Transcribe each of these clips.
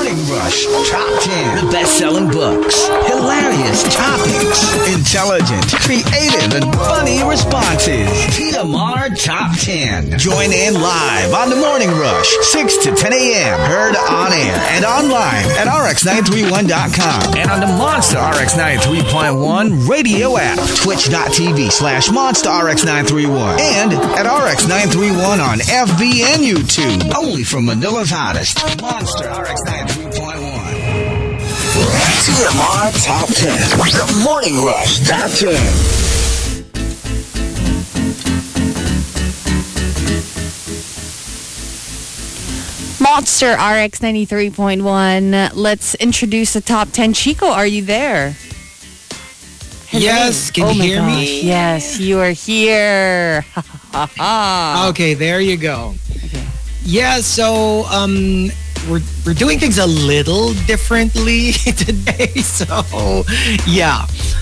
Morning Rush Top 10. The best-selling books, hilarious topics, intelligent, creative, and funny responses. TMR Top 10. Join in live on The Morning Rush, 6 to 10 a.m. Heard on air and online at rx931.com and on the Monster RX 93.1 radio app, twitch.tv/Monster RX 931 and at RX 931 on FB and YouTube. Only from Manila's hottest, Monster RX 93.1. TMR Top 10. The Morning Rush Top 10. Monster RX 93.1. Let's introduce the top 10. Chico, are you there? Hello. Yes, can you hear me? Yes, you are here. Okay, there you go. Okay. Yeah, so we're doing things a little differently today. So yeah,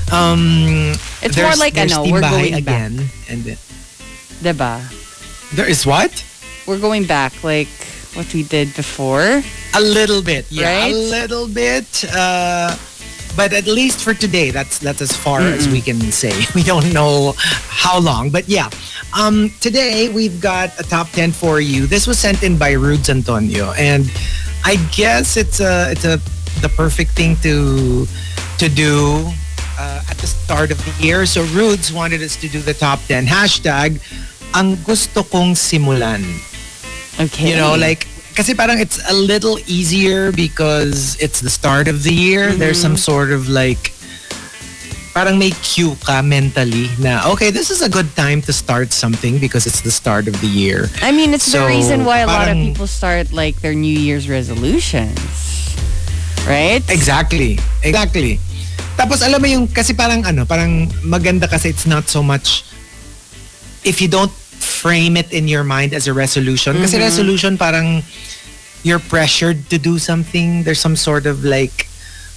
It's more like there's we're Timbahay going again, back. and then, Diba? there is what? We're going back like what we did before. A little bit, yeah, Right? a little bit. But at least for today, that's as far as we can say. We don't know how long, but yeah. Today we've got a top 10 for you. This was sent in by Rudes Antonio, and I guess it's the perfect thing to do at the start of the year. So Rudes wanted us to do the top 10. Hashtag, ang gusto kong simulan. Okay. You know, like, kasi parang it's a little easier because it's the start of the year. There's some sort of like, parang may cue ka mentally na, okay, this is a good time to start something because it's the start of the year. I mean, it's the So, reason why a lot of parang- people start like their New Year's resolutions. Right? Exactly. Tapos alam mo yung, kasi parang parang maganda kasi it's not so much, if you don't frame it in your mind as a resolution. Kasi resolution parang you're pressured to do something. There's some sort of like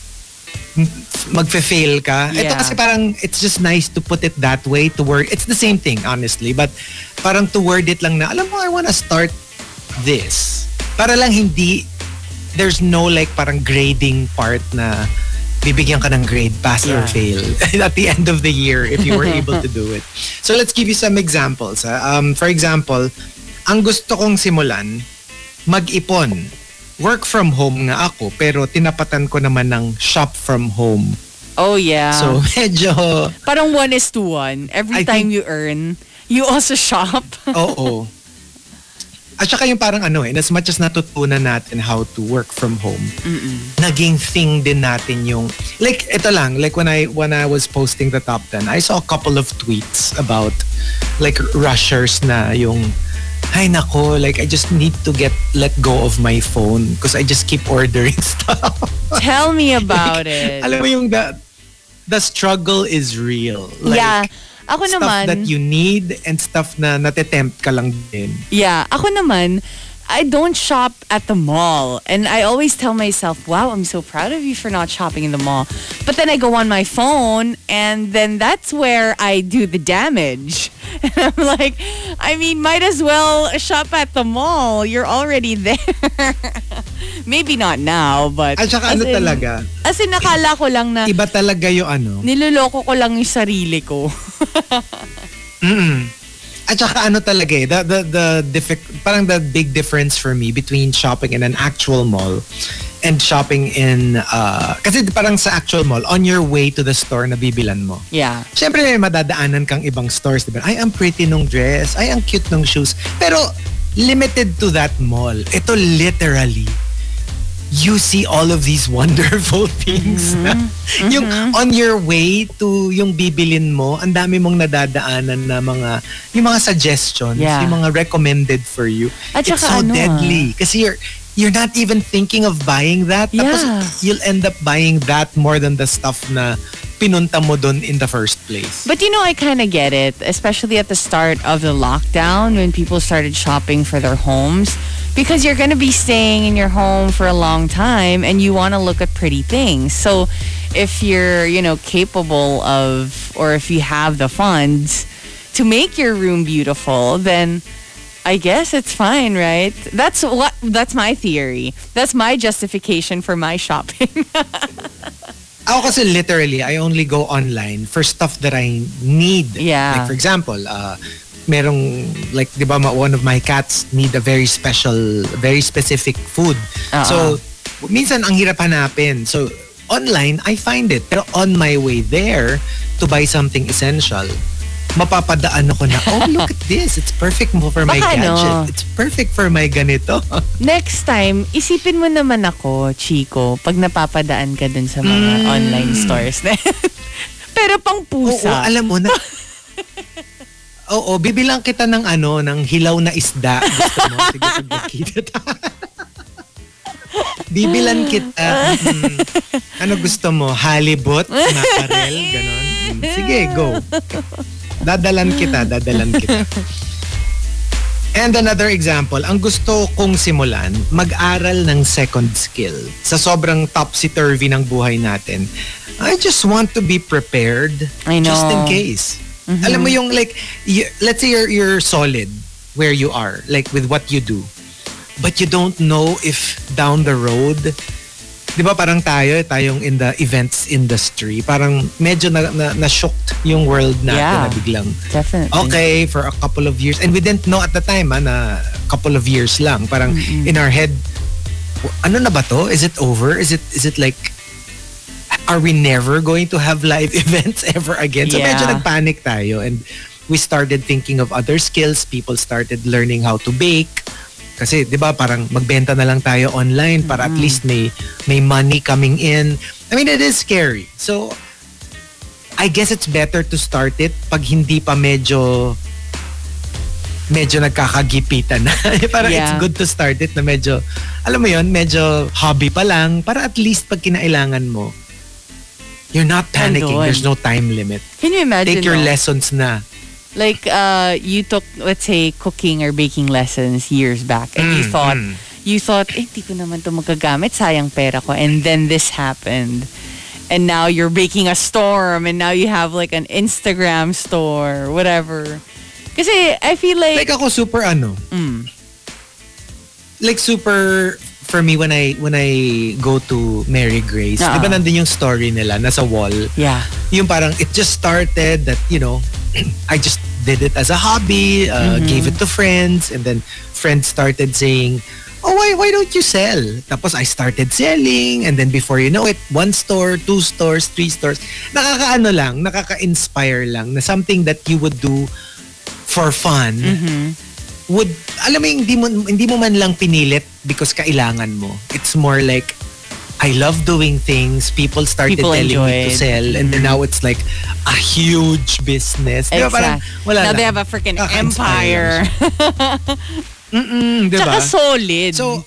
magfe-fail ka. Ito Yeah. kasi parang it's just nice to put it that way, to word. It's the same thing, honestly. But parang to word it lang na, alam mo, I wanna start this. Para lang hindi, there's no like parang grading part na bibigyan ka ng grade, pass or Yeah. fail at the end of the year if you were able to do it. So let's give you some examples. For example, ang gusto kong simulan, mag-ipon. Work from home nga ako, pero tinapatan ko naman ng shop from home. Oh yeah. So medyo, Parang 1:1. Every I time think- you earn, you also shop. oo. At saka yung parang as much as natutunan natin how to work from home, naging thing din natin yung, like, ito lang, like when I was posting the top 10, I saw a couple of tweets about like rushers na yung, ay nako, like I just need to let go of my phone because I just keep ordering stuff. Tell me about it. Alam mo yung the struggle is real. Like, Yeah. Ako stuff naman, that you need and stuff na natitempt ka lang din. yeah, ako naman, I don't shop at the mall. And I always tell myself, wow, I'm so proud of you for not shopping in the mall. But then I go on my phone and then that's where I do the damage. And I'm like, I mean, might as well shop at the mall. You're already there. Maybe not now, but... At saka as in- talaga, As in, nakala ko lang na iba talaga yung niloloko ko lang yung sarili ko. At saka talaga parang the big difference for me between shopping in an actual mall and shopping in, kasi parang sa actual mall, on your way to the store na bibilan mo. Yeah. Siyempre may madadaanan kang ibang stores, diba? Ay, ang pretty nung dress. Ay, ang cute nung shoes. Pero limited to that mall. Ito literally, you see all of these wonderful things. Yung on your way to yung bibilin mo, ang dami mong nadadaanan na yung mga suggestions, Yeah. yung mga recommended for you. At It's saka so deadly. Kasi you're not even thinking of buying that. Yeah. Tapos you'll end up buying that more than the stuff na pinunta mo dun in the first place. But I kind of get it, especially at the start of the lockdown when people started shopping for their homes. Because you're going to be staying in your home for a long time and you want to look at pretty things. So if you're, capable of, or if you have the funds to make your room beautiful, then I guess it's fine, right? That's my theory. That's my justification for my shopping. Ako kasi literally, I only go online for stuff that I need. Yeah. Like for example, merong, like, di ba, one of my cats need a very specific food. So, minsan ang hirap hanapin. So, online, I find it. Pero on my way there to buy something essential, mapapadaan ako na, oh, look at this. It's perfect for my Baka gadget. It's perfect for my ganito. Next time, isipin mo naman ako, Chico, pag napapadaan ka dun sa mga online stores. Pero pang pusa. Oo, alam mo na. Oo, bibilang kita ng ng hilaw na isda. Gusto mo? Sige, pag nakita tayo. Bibilan kita. Ano gusto mo? Halibut? Mackerel? Ganon? Sige, go. Dadalan kita. And another example, ang gusto kong simulan, mag-aral ng second skill. Sa sobrang topsy-turvy ng buhay natin, I just want to be prepared. I know. Just in case. Alam mo yung like, let's say you're solid where you are, like with what you do. But you don't know if down the road, di ba parang tayong in the events industry, parang medyo na-shocked yung world natin na biglang. Definitely. Okay, for a couple of years. And we didn't know at the time na couple of years lang. Parang in our head, ano na ba to? Is it over? Is it like, are we never going to have live events ever again? So medyo nagpanic tayo and we started thinking of other skills. People started learning how to bake. Kasi 'di ba parang magbenta na lang tayo online para at least may money coming in. I mean, it is scary. So I guess it's better to start it pag hindi pa medyo nagkakagipitan na. Parang it's good to start it na medyo, alam mo yon, medyo hobby pa lang para at least pag kinailangan mo, you're not panicking. There's no time limit. Can you imagine? Take your lessons na. Like, you took, let's say, cooking or baking lessons years back and you thought, hindi ko naman ito magagamit, sayang pera ko. And then this happened. And now you're baking a storm and now you have like an Instagram store, whatever. Kasi I feel like... Like ako super like super... For me, when I go to Mary Grace, di ba nandun yung story nila, nasa wall? Yeah. Yung parang, it just started that, I just did it as a hobby, gave it to friends, and then friends started saying, oh, why don't you sell? Tapos I started selling, and then before you know it, 1 store, 2 stores, 3 stores. Nakaka-inspire lang na something that you would do for fun, would, alam mo, hindi mo man lang pinilit because kailangan mo. It's more like, I love doing things. People started telling me to sell, and then now it's like a huge business. Exactly. Diba, parang, wala now lang. They have a freaking empire. Diba? Tsaka solid. So,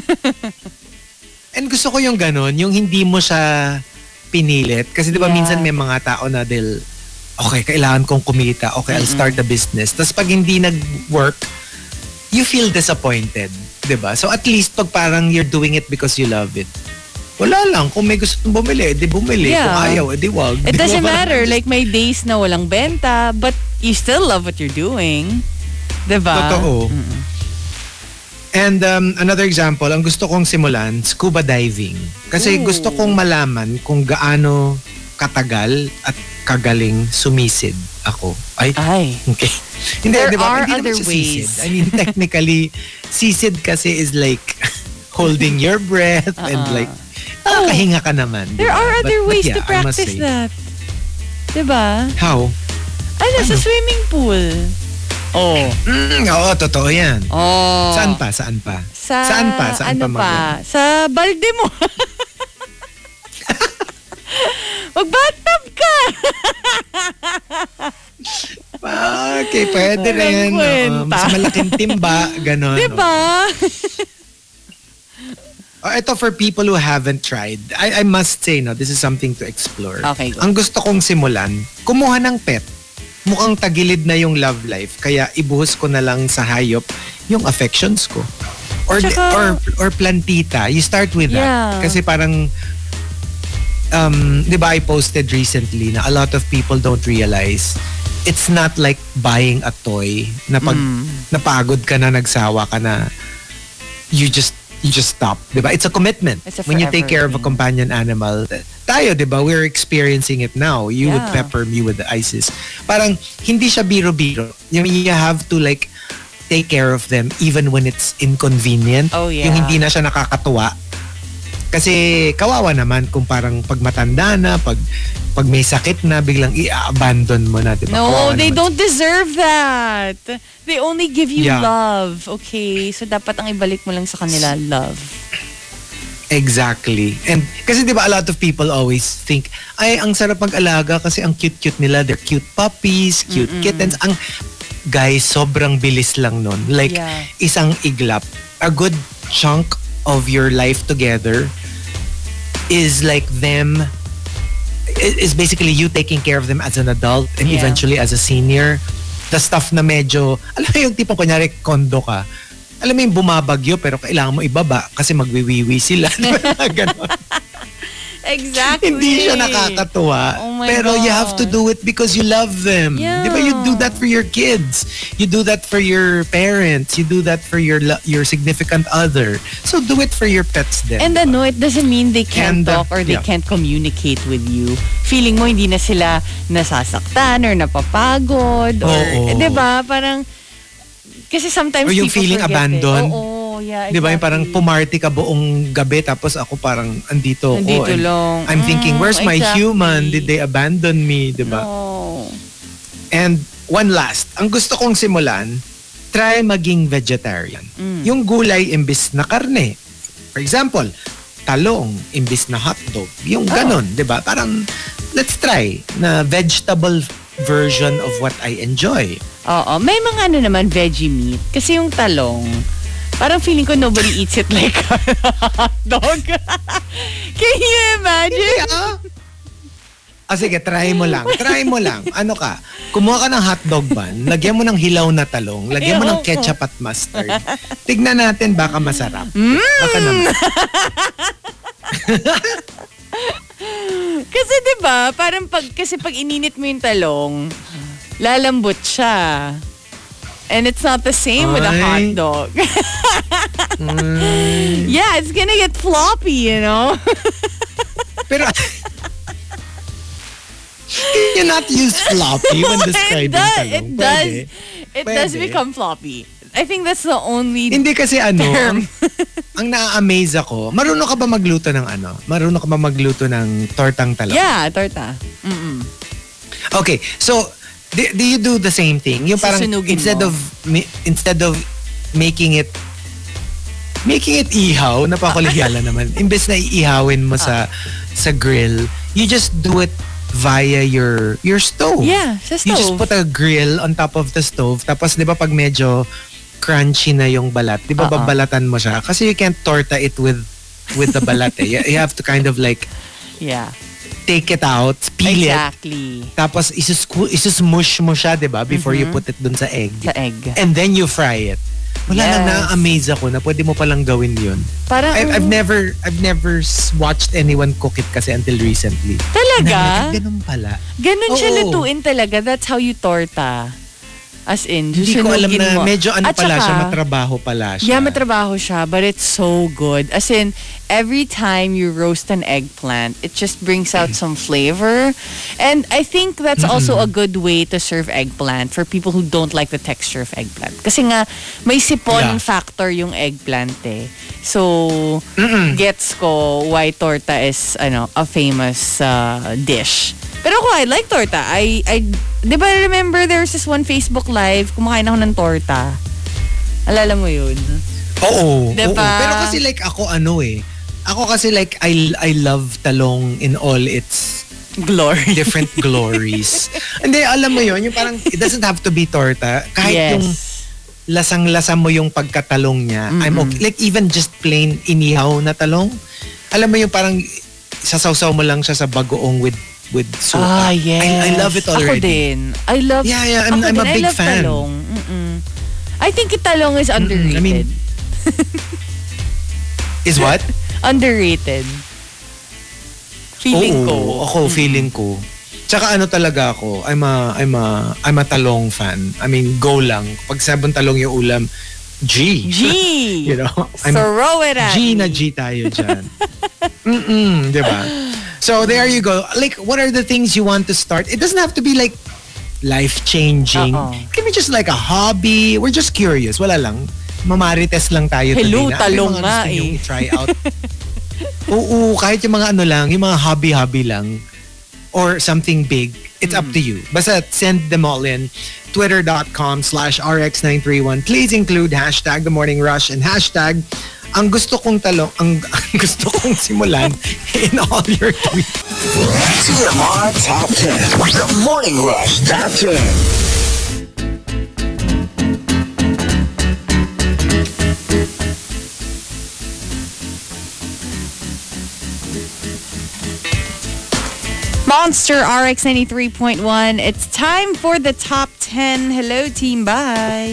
and gusto ko yung ganon, yung hindi mo siya pinilit. Kasi diba minsan may mga tao na okay, kailangan kong kumita. Okay, I'll start a business. Tapos pag hindi nag-work, you feel disappointed. Diba? So at least pag parang you're doing it because you love it, wala lang. Kung may gusto bumili, edi bumili. Yeah. Kung ayaw, edi wag. It doesn't matter. Like may days na walang benta, but you still love what you're doing. Diba? Totoo. And another example, ang gusto kong simulan, scuba diving. Kasi gusto kong malaman kung gaano katagal at kagaling sumisid ako. Ay. Okay. Hindi, There diba? are Hindi other naman siya ways. sisid. I mean, technically, sisid kasi is like holding your breath and like, nakakahinga ka naman. There diba? are other ways yeah, to practice that. Diba? How? Sa swimming pool. Oo, totoo yan. Oh. Saan pa? Saan pa Ano pa? Sa balde mo. Mag-bathtub ka! Okay, pwede rin. Mas malaking timba, ganon. Diba? Ito for people who haven't tried, I must say, this is something to explore. Okay, go. Ang gusto kong simulan, kumuha ng pet. Mukhang tagilid na yung love life, kaya ibuhos ko na lang sa hayop yung affections ko. Or plantita. You start with that. Kasi parang, di ba I posted recently na a lot of people don't realize it's not like buying a toy na pag napagod ka na, nagsawa ka na, you just stop, diba? It's a commitment. It's a when you take care of a thing. companion animal. Tayo, diba? We're experiencing it now. You with Yeah. Pepper, me with the Isis. Parang hindi siya biro-biro. You have to like take care of them even when it's inconvenient. Oh, yeah. Yung hindi na siya nakakatuwa. Kasi kawawa naman kung parang pag matanda na, pag may sakit na, biglang i-abandon mo na, diba? No, Kawawa they naman. don't deserve that. They only give you Yeah. love. Okay? So dapat ang ibalik mo lang sa kanila, love. Exactly. And kasi 'di ba, a lot of people always think, ay, ang sarap mag-alaga kasi ang cute-cute nila. They're cute puppies, cute kittens. Ang guys, sobrang bilis lang nun. Like Yeah. isang iglap, a good chunk of your life together is like them, is basically you taking care of them as an adult and Yeah. eventually as a senior. The stuff na medyo, alam mo yung tipong kunyari kondo ka, alam mo yung bumabagyo pero kailangan mo ibaba kasi magwiwiwi sila. Ganon. Exactly. Hindi siya nakakatuwa. Oh my pero you have to God. do it because you love them. Yeah. Di ba? You do that for your kids. You do that for your parents. You do that for your significant other. So do it for your pets then. And ano, it doesn't mean they can't And, talk or they yeah. can't communicate with you. Feeling mo hindi na sila nasasaktan or napapagod or, Oo. 'di ba? Parang kasi sometimes Or yung people feeling forget abandoned. Oo, yeah, Di ba? Yung parang exactly. pumarty ka buong gabi tapos ako parang andito ako. Nandito And lang. I'm thinking, where's my Exactly. human? Did they abandon me? Di ba? No. And one last, ang gusto kong simulan, try maging vegetarian. Yung gulay imbis na karne. For example, talong imbis na hotdog. Yung ganon, di ba? Parang, let's try na vegetable version of what I enjoy. Oo, may mga ano naman veggie meat kasi yung talong parang feeling ko nobody eats it like a hot dog. Can you imagine? Sige, try mo lang. Try mo lang. Ano ka? Kumuha ka ng hotdog bun, lagyan mo ng hilaw na talong, lagyan mo ng Ayoko. ketchup at mustard. Tignan natin, baka masarap. Baka naman. Kasi 'di ba, parang pag ininit mo yung talong, lalambot siya. And it's not the same with a hot Ay. dog. Yeah, it's gonna get floppy, you know? Pero, can you not use floppy when describing talong? It does. Pwede. It does Pwede. become floppy. I think that's the only Hindi kasi ano, term. ang na-amaze ako, marunong ka ba magluto ng ano? Marunong ka ba magluto ng tortang talong? Yeah, torta. Mm-mm. Okay, so do you do the same thing? Yung parang Susunugin instead mo. of making it ihaw, napakulihyala naman. Imbes na iihawin mo sa grill, you just do it via your stove. Yeah, sa You just stove. put a grill on top of the stove. Tapos 'di ba pag medyo crunchy na yung balat, 'di ba babalatan mo siya? Kasi you can't torta it with the balat eh. You have to kind of like Yeah. take it out, peel it, Exactly. tapos isusmush mo siya, 'di ba? Before you put it dun sa egg. Sa egg. And then you fry it. Wala Yes. lang, na-amaze ako na pwede mo palang gawin yun. Parang I've never watched anyone cook it kasi until recently. Talaga? Ganun pala. Ganun siya Oo. lutuin talaga. That's how you torta. As in, Hindi ko alam susunugin na mo. medyo ano At pala saka, siya, matrabaho pala siya. Yeah, matrabaho siya, but it's so good. As in, every time you roast an eggplant, it just brings out some flavor. And I think that's also a good way to serve eggplant for people who don't like the texture of eggplant. Kasi nga, may sipon Yeah. factor yung eggplant eh. So, gets ko why torta is a famous dish. Pero ako, I like torta. Di ba remember there's this one Facebook Live, kumakain ako ng torta. Alala mo yun? Oo. Diba? Oo. Pero kasi like ako ako kasi like I love talong in all its Glory. different glories. Hindi, alam mo yun, yung parang it doesn't have to be torta. Kahit yung lasang-lasa mo yung pagkatalong niya. I'm okay. Like even just plain inihaw na talong. Alam mo yung parang sasawsaw mo lang siya sa bagoong with suka. Yes. I love it already. Ako din. I love Yeah, I'm ako a din. big I love fan. talong. Mm-mm. I think talong is underrated. I mean, is what? Underrated. Feeling ko. Oo, ako feeling ko. Tsaka ano talaga ako, I'm a talong fan. I mean, go lang. Pag sabon talong yung ulam, G. G! You know? Throw it at G na me. G tayo dyan. Diba? So there you go. Like, what are the things you want to start? It doesn't have to be like life-changing. It can be just like a hobby. We're just curious. Wala lang. Mamarites lang tayo Hello, today. talong May mga nga gusto niyong eh. i-try out. Oo, kahit yung mga ano lang, yung mga hobby-hobby lang. Or something big. It's up to you. Basta send them all in. Twitter.com/RX931. Please include hashtag The Morning Rush and hashtag ang gusto kong talong, ang gusto kong simulan in all your tweets. TMR Top 10. The Morning Rush Top 10. Monster RX 93.1. It's time for the top 10. Hello, team. Bye.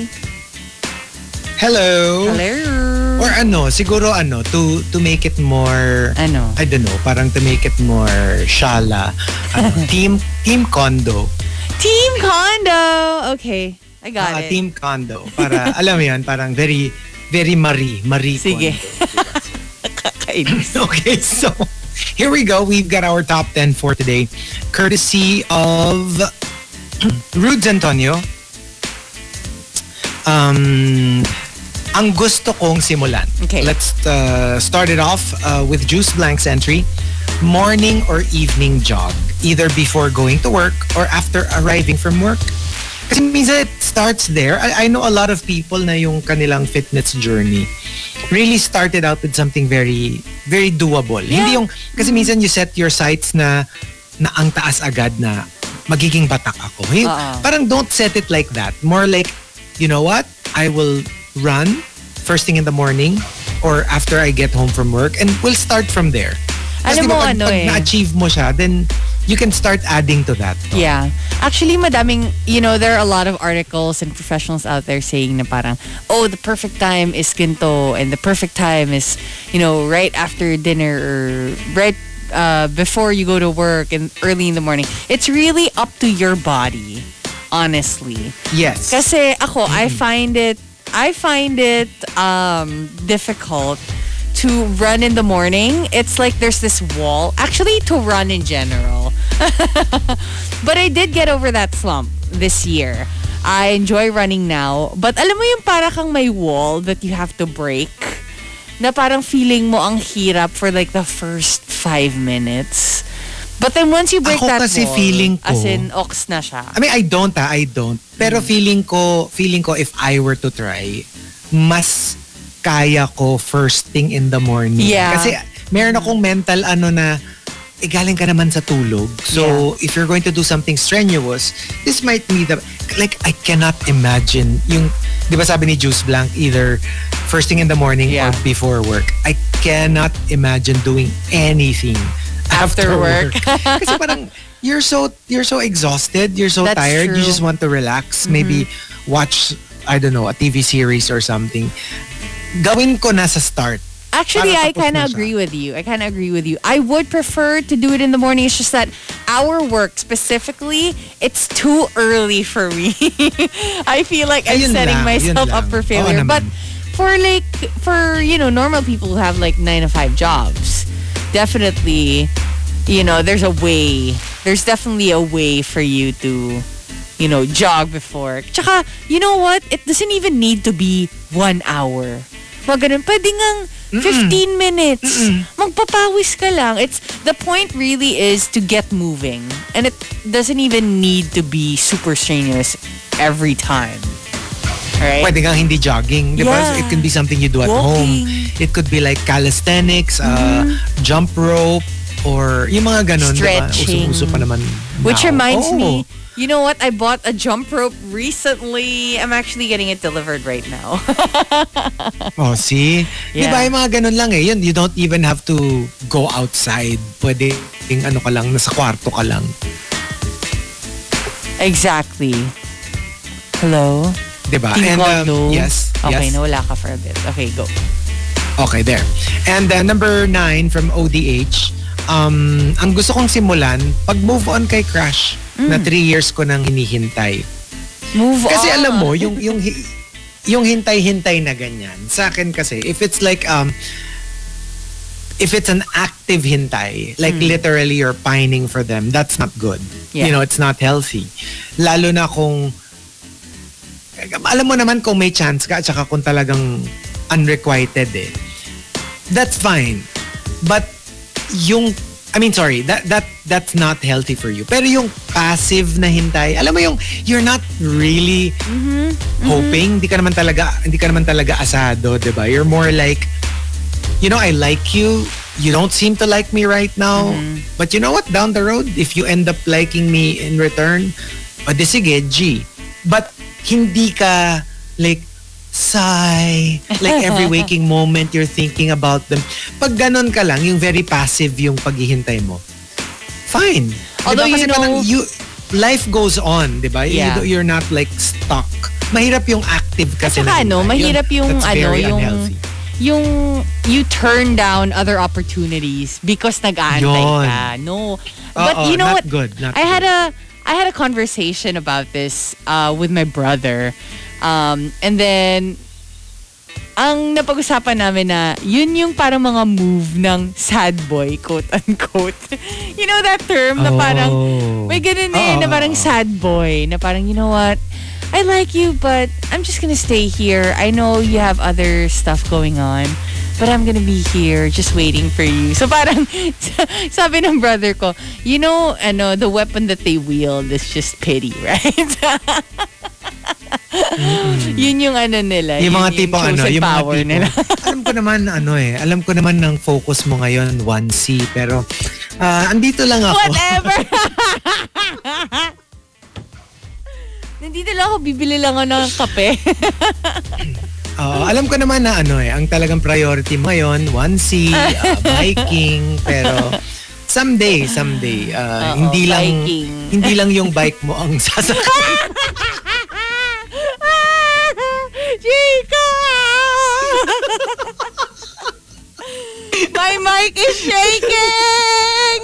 Hello. Hello. Or ano, siguro ano, to make it more, Ano? I don't know, parang to make it more shala. Ano, team condo. Team Condo. Okay. I got it. Team condo. Para, alam mo yan, parang very, very Marie Sige. condo. Kakainis. Okay, so here we go. We've got our top 10 for today. Courtesy of Rudes Antonio. Ang gusto kong simulan. Okay. Let's start it off with Juice Blank's entry. Morning or evening jog. Either before going to work or after arriving from work. Kasi minsan it starts there. I know a lot of people na yung kanilang fitness journey really started out with something very, very doable. Yeah. Hindi yung, kasi minsan you set your sights na ang taas agad na magiging batak ako. Parang don't set it like that. More like, you know what? I will run first thing in the morning or after I get home from work and we'll start from there. Kasi Alam mo pag na-achieve mo siya, then you can start adding to that. No? Yeah. Actually, madaming, there are a lot of articles and professionals out there saying na parang, oh, the perfect time is ginto and the perfect time is, right after dinner or right before you go to work and early in the morning. It's really up to your body, honestly. Yes. Kasi ako, I find it difficult to run in the morning. It's like there's this wall. Actually, to run in general. But I did get over that slump this year. I enjoy running now. But alam mo yung para kang may wall that you have to break? Na parang feeling mo ang hirap for like the first 5 minutes. But then once you break Ako that kasi wall, feeling ko, as in, ox na siya. I mean, I don't. Pero feeling ko if I were to try, mas kaya ko first thing in the morning. Yeah. Kasi meron akong mental na, galing ka naman sa tulog. So, if you're going to do something strenuous, this might be I cannot imagine yung, di ba sabi ni Juice Blank, either first thing in the morning or before work. I cannot imagine doing anything after work. Kasi parang, you're so exhausted, you're so That's tired, true. you just want to relax, maybe watch, I don't know, a TV series or something. Gawin ko na sa start. Actually, Para I tapos kind na of siya. agree with you. I would prefer to do it in the morning. It's just that our work specifically, it's too early for me. I feel like I'm Ayun setting lang, myself yun up lang. for Oo failure. naman. But for normal people who have like 9 to 5 jobs, definitely, there's a way. There's definitely a way for you to, jog before. Tsaka, you know what? It doesn't even need to be 1 hour. Wag ganun. Pwede ngang 15 minutes. Magpapawis ka lang. The point really is to get moving. And it doesn't even need to be super strenuous every time. Right? Pwede kang hindi jogging. Di ba? Yeah. So it can be something you do at Walking. home. It could be like calisthenics, jump rope, or yung mga ganun. Stretching. Diba? Uso pa naman Which now. reminds Oh. me, you know what? I bought a jump rope recently. I'm actually getting it delivered right now. Oh, see? Yeah. Di ba yung mga ganun lang eh. Yun, you don't even have to go outside. Pwede ka lang, nasa kwarto ka lang. Exactly. Hello? Di ba? Team And Condo. yes. Okay, yes. nawala ka for a bit. Okay, go. Okay, there. And number 9 from ODH. ang gusto kong simulan, pag move on kay crush, na 3 years ko nang hinihintay. Move on. Kasi alam mo, yung hintay-hintay na ganyan, sa akin kasi, if it's like, if it's an active hintay, like literally you're pining for them, that's not good. Yeah. You know, it's not healthy. Lalo na kung, alam mo naman kung may chance ka at saka kung talagang unrequited that's fine. But that's not healthy for you. Pero yung passive na hintay, alam mo yung you're not really hoping, hindi ka naman talaga asado, 'di ba? You're more like, you know, I like you. You don't seem to like me right now. But you know what? Down the road, if you end up liking me in return, di sige, G. But hindi ka like sigh. Like every waking moment you're thinking about them. Pag ganon ka lang, yung very passive yung paghihintay mo, fine. Although, diba? Kasi you know, parang life goes on, di ba? Yeah. You're not like stuck. Mahirap yung active kasi. At saka mahirap yung that's very unhealthy. Yung you turn down other opportunities because nag-aantay ka. No. But you know not what? Good, not I good. had a conversation about this with my brother. And then ang napag-usapan namin na yun yung parang mga move ng sad boy, quote unquote. You know that term na parang may ganun na parang sad boy na parang, you know what, I like you but I'm just gonna stay here. I know you have other stuff going on but I'm gonna be here just waiting for you. So parang sabi ng brother ko, you know, the weapon that they wield is just pity, right? Yun yung nila. Yung mga tipong yung power mga tipong, nila. alam ko naman ng focus mo ngayon 1C, pero andito lang ako. Whatever. Nandito lang ako, bibili lang ako ng kape. Alam ko naman na ang talagang priority mo ngayon 1C, biking, pero someday hindi lang yung bike mo ang sasakyan. Chica! My mic is shaking!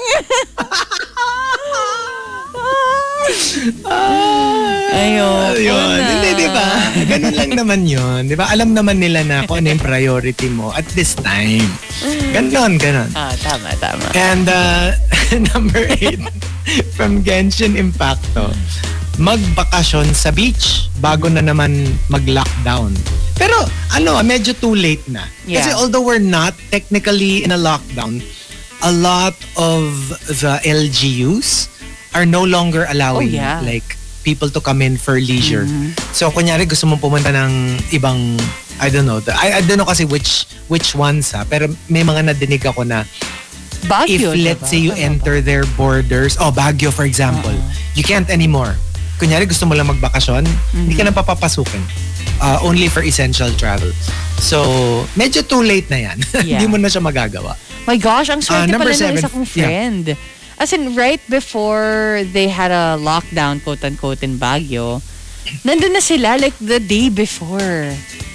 Ayun. Hindi, di ba? Ganun lang naman yun. Di ba? Alam naman nila na kung ano yung priority mo at this time. Ganon. Tama. And number 8 from Genshin Impacto, magbakasyon sa beach bago na naman mag-lockdown. Pero medyo too late na. Yeah. Kasi although we're not technically in a lockdown, a lot of the LGUs are no longer allowing like people to come in for leisure. So kunyari gusto mong pumunta ng ibang, I don't know kasi which ones pero may mga nadinig ako na Baguio, if let's say you enter their borders, Baguio for example, you can't anymore. Kunyari gusto mo lang magbakasyon, hindi ka na papapasukin. Only for essential travel. So, medyo too late na yan. Hindi mo na siya magagawa. My gosh, ang swerte number pala ng 7, isa kong friend. Yeah. As in, right before they had a lockdown, quote-unquote, in Baguio, nandun na sila like the day before.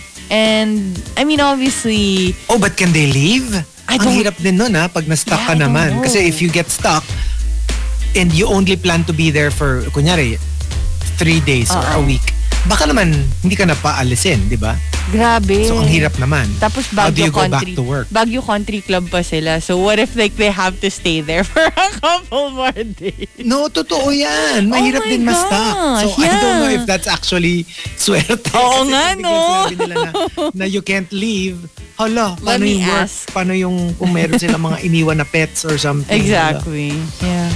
And, I mean, obviously... but can they leave? Ang hirap din nun pag na-stuck ka naman. Kasi if you get stuck and you only plan to be there for, kunyari, 3 days or a week, baka naman hindi ka na paalisin, di ba? Grabe. So, ang hirap naman. Tapos How do Baguio you go back Country, to work? Baguio Country Club pa sila. So, what if like they have to stay there for a couple more days? No, totoo yan. Mahirap din ma-stuck. So, I don't know if that's actually swerte. Oo nga, no? Sabi nila na you can't leave. Hala, Let paano me yung work? ask. Paano yung kung meron silang mga iniwan na pets or something? Exactly. Yeah.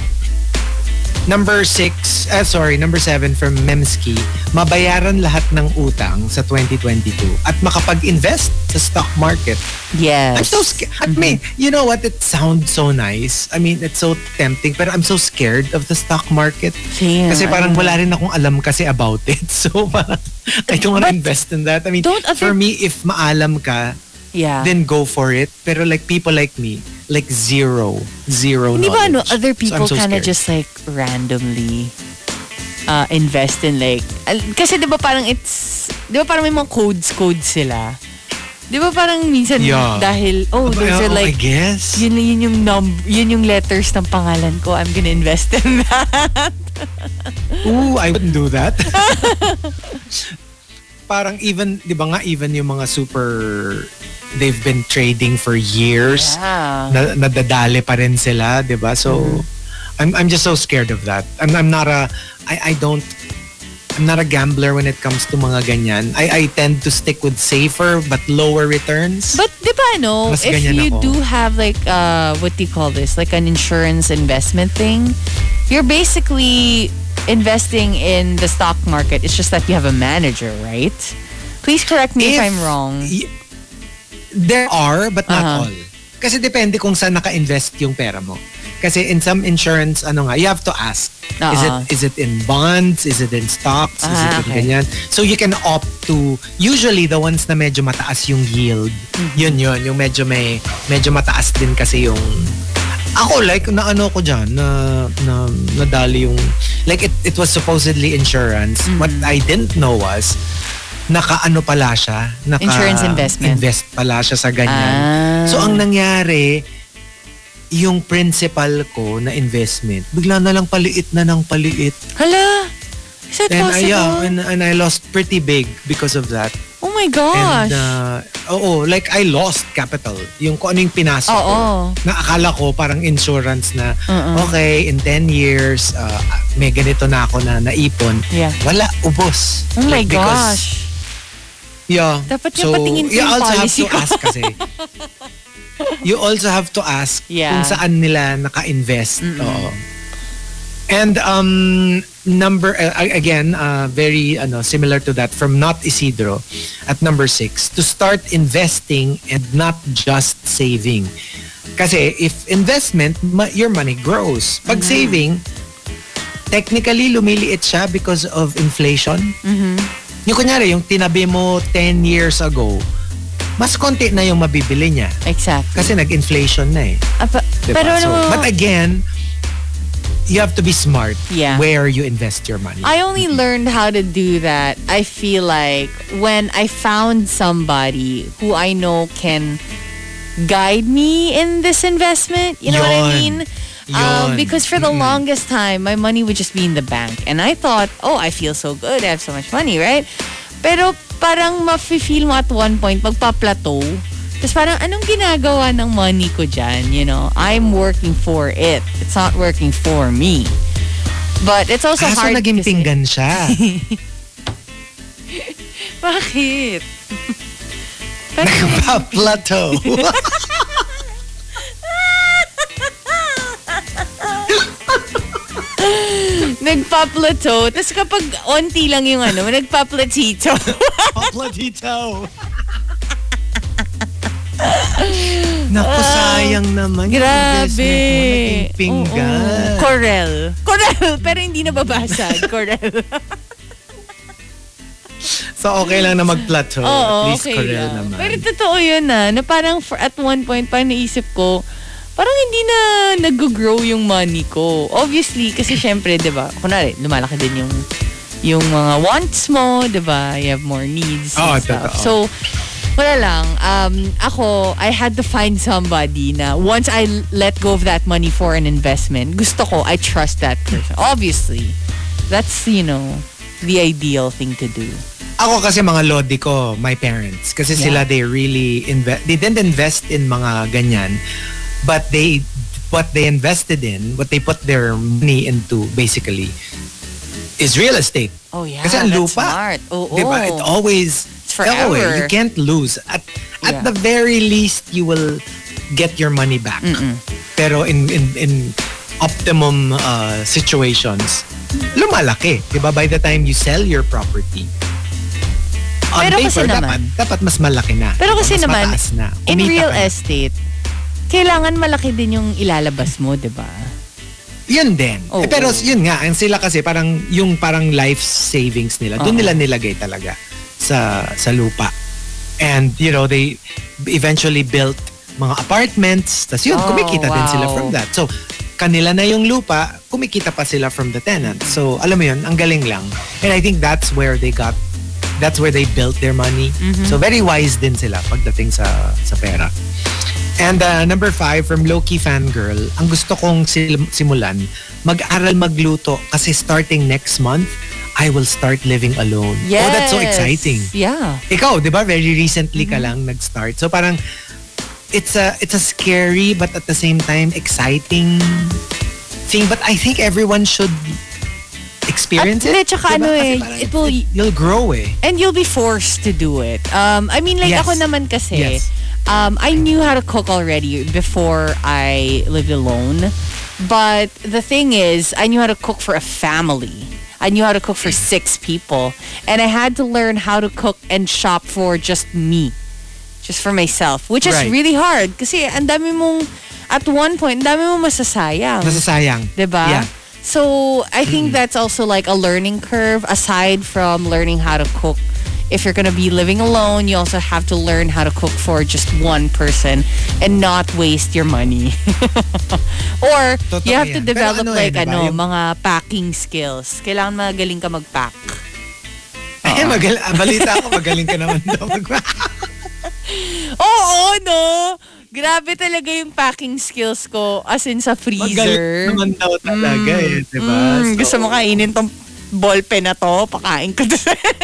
Number 7 from Memski, mabayaran lahat ng utang sa 2022 at makapag-invest sa stock market. Yes. I'm so scared. I mean, you know what? It sounds so nice. I mean, it's so tempting, pero I'm so scared of the stock market. Same. Kasi parang wala rin akong alam kasi about it. So parang I don't want to invest in that. I mean, for me, if maalam ka, then go for it. Pero like people like me, like zero Hindi ba knowledge. other people so kind of scared. just like randomly invest in like kasi 'di ba parang may mga codes sila Di ba parang minsan dahil, those are I like, guess. yun yung letters ng pangalan ko. I'm gonna invest in that. Ooh, I wouldn't do that. Parang even, di ba nga, even yung mga super, they've been trading for years. Yeah. Nadadali pa rin sila, di ba? So, I'm just so scared of that. I'm not a gambler when it comes to mga ganyan. I tend to stick with safer but lower returns. But di ba Mas if ganyan you ako. do have like, what do you call this? Like an insurance investment thing, you're basically investing in the stock market. It's just that you have a manager, right? Please correct me if I'm wrong. There are, but not all. Kasi depende kung saan naka-invest yung pera mo. Kasi in some insurance, you have to ask. Is it in bonds? Is it in stocks? Is it in ganyan? So you can opt to, usually the ones na medyo mataas yung yield, yun, yung medyo mataas din kasi yung, ako like, naano ko dyan, na nadali yung, like it was supposedly insurance. What I didn't know was, naka-ano pala siya, insurance investment. Invest pala siya sa ganyan. So ang nangyari, yung principal ko na investment, bigla na lang paliit na ng paliit. Hala? Is that possible? And I lost pretty big because of that. Oh my gosh. And, like I lost capital. Yung kung ano yung pinasok ko. Na akala ko parang insurance na, okay, in 10 years, may ganito na ako na naipon. Yeah. Wala, ubos. Oh my gosh. Yeah. Dapat yung patingin ko yung policy ko. You also have to ask kasi. You also have to ask kung saan nila naka-invest. And again, very similar to that from Not Isidro at number 6, to start investing and not just saving. Kasi if investment, your money grows. Pag saving, technically lumiliit siya because of inflation. Yung kunyari, yung tinabi mo 10 years ago, mas konti na yung mabibili niya. Exactly. Kasi nag-inflation na eh. Diba? Pero but again, you have to be smart where you invest your money. I only learned how to do that, I feel like, when I found somebody who I know can guide me in this investment. You know what I mean? Because for the longest time, my money would just be in the bank. And I thought, I feel so good. I have so much money, right? Pero parang mafe-feel mo at one point, magpa-plateau. Tapos parang, anong ginagawa ng money ko dyan? You know, I'm working for it. It's not working for me. But it's also hard so naging kasi. pinggan siya. Bakit? Nagpa-plateau. Nagpa-plateau. Tapos kapag onti lang yung nagpa-platito. Platito. Naku, sayang naman. Grabe. Yung investment mo, naging pinggan. Corel. Pero hindi nababasag. Corel. So, okay lang na mag-plateau. At least okay Corel lang. naman. Pero totoo yun na parang at one point, parang naisip ko, parang hindi na nag-grow yung money ko. Obviously, kasi syempre, di ba, kunwari, lumalaki din yung mga wants mo, di ba? You have more needs and stuff. Totoo. So, wala lang. Ako, I had to find somebody na once I let go of that money for an investment, gusto ko, I trust that person. Obviously. That's, the ideal thing to do. Ako kasi mga lodi ko, my parents. Kasi sila, they really they didn't invest in mga ganyan. But what they invested in, what they put their money into, basically, is real estate. Oh yeah, kasi ang that's lupa. Smart. Diba? It always, forever. You can't lose. At the very least, you will get your money back. Pero in optimum situations, lumalaki. Diba? By the time you sell your property, on pero paper, kasi naman, dapat mas malaki na. Pero kasi mas naman, mataas na. in Kumita real ka na. estate, kailangan malaki din yung ilalabas mo, di ba? Yun din. Pero yun nga, ang sila kasi parang life savings nila, doon nila nilagay talaga sa lupa. And they eventually built mga apartments. Tas yun, kumikita din sila from that. So, kanila na yung lupa, kumikita pa sila from the tenants. So, alam mo yun, ang galing lang. And I think that's where they got that's where they built their money. So very wise din sila pagdating sa pera. And number 5 from Loki Fangirl, ang gusto kong simulan, mag-aral magluto kasi starting next month, I will start living alone. Yes. Oh, that's so exciting. Yeah. Ikaw, di ba? Very recently ka lang nag-start. So parang, it's a scary but at the same time exciting thing. But I think everyone should experience it. Tsaka Diba? ano eh, Kasi parang it will, you'll grow eh. and you'll be forced to do it. I mean, like Yes. ako naman kasi, Yes. I knew how to cook already before I lived alone. But the thing is, I knew how to cook for a family. I knew how to cook for 6 people. And I had to learn how to cook and shop for just me. Just for myself. Which is Right. really hard. Kasi ang dami mong, at one point, ang dami mong masasayang. Nasasayang. Diba? Yeah. So, I think that's also like a learning curve aside from learning how to cook. If you're gonna be living alone, you also have to learn how to cook for just one person and not waste your money. Or, Totoo you have to yan. develop Pero like, diba? Yung- mga packing skills. Kailangan magaling ka mag-pack. Balita ko, magaling ka naman daw. Oo, no? Grabe talaga yung packing skills ko as in sa freezer. Magaling naman daw talaga eh, di ba? Gusto mo kainin tong ballpen na to? Pakain ko to.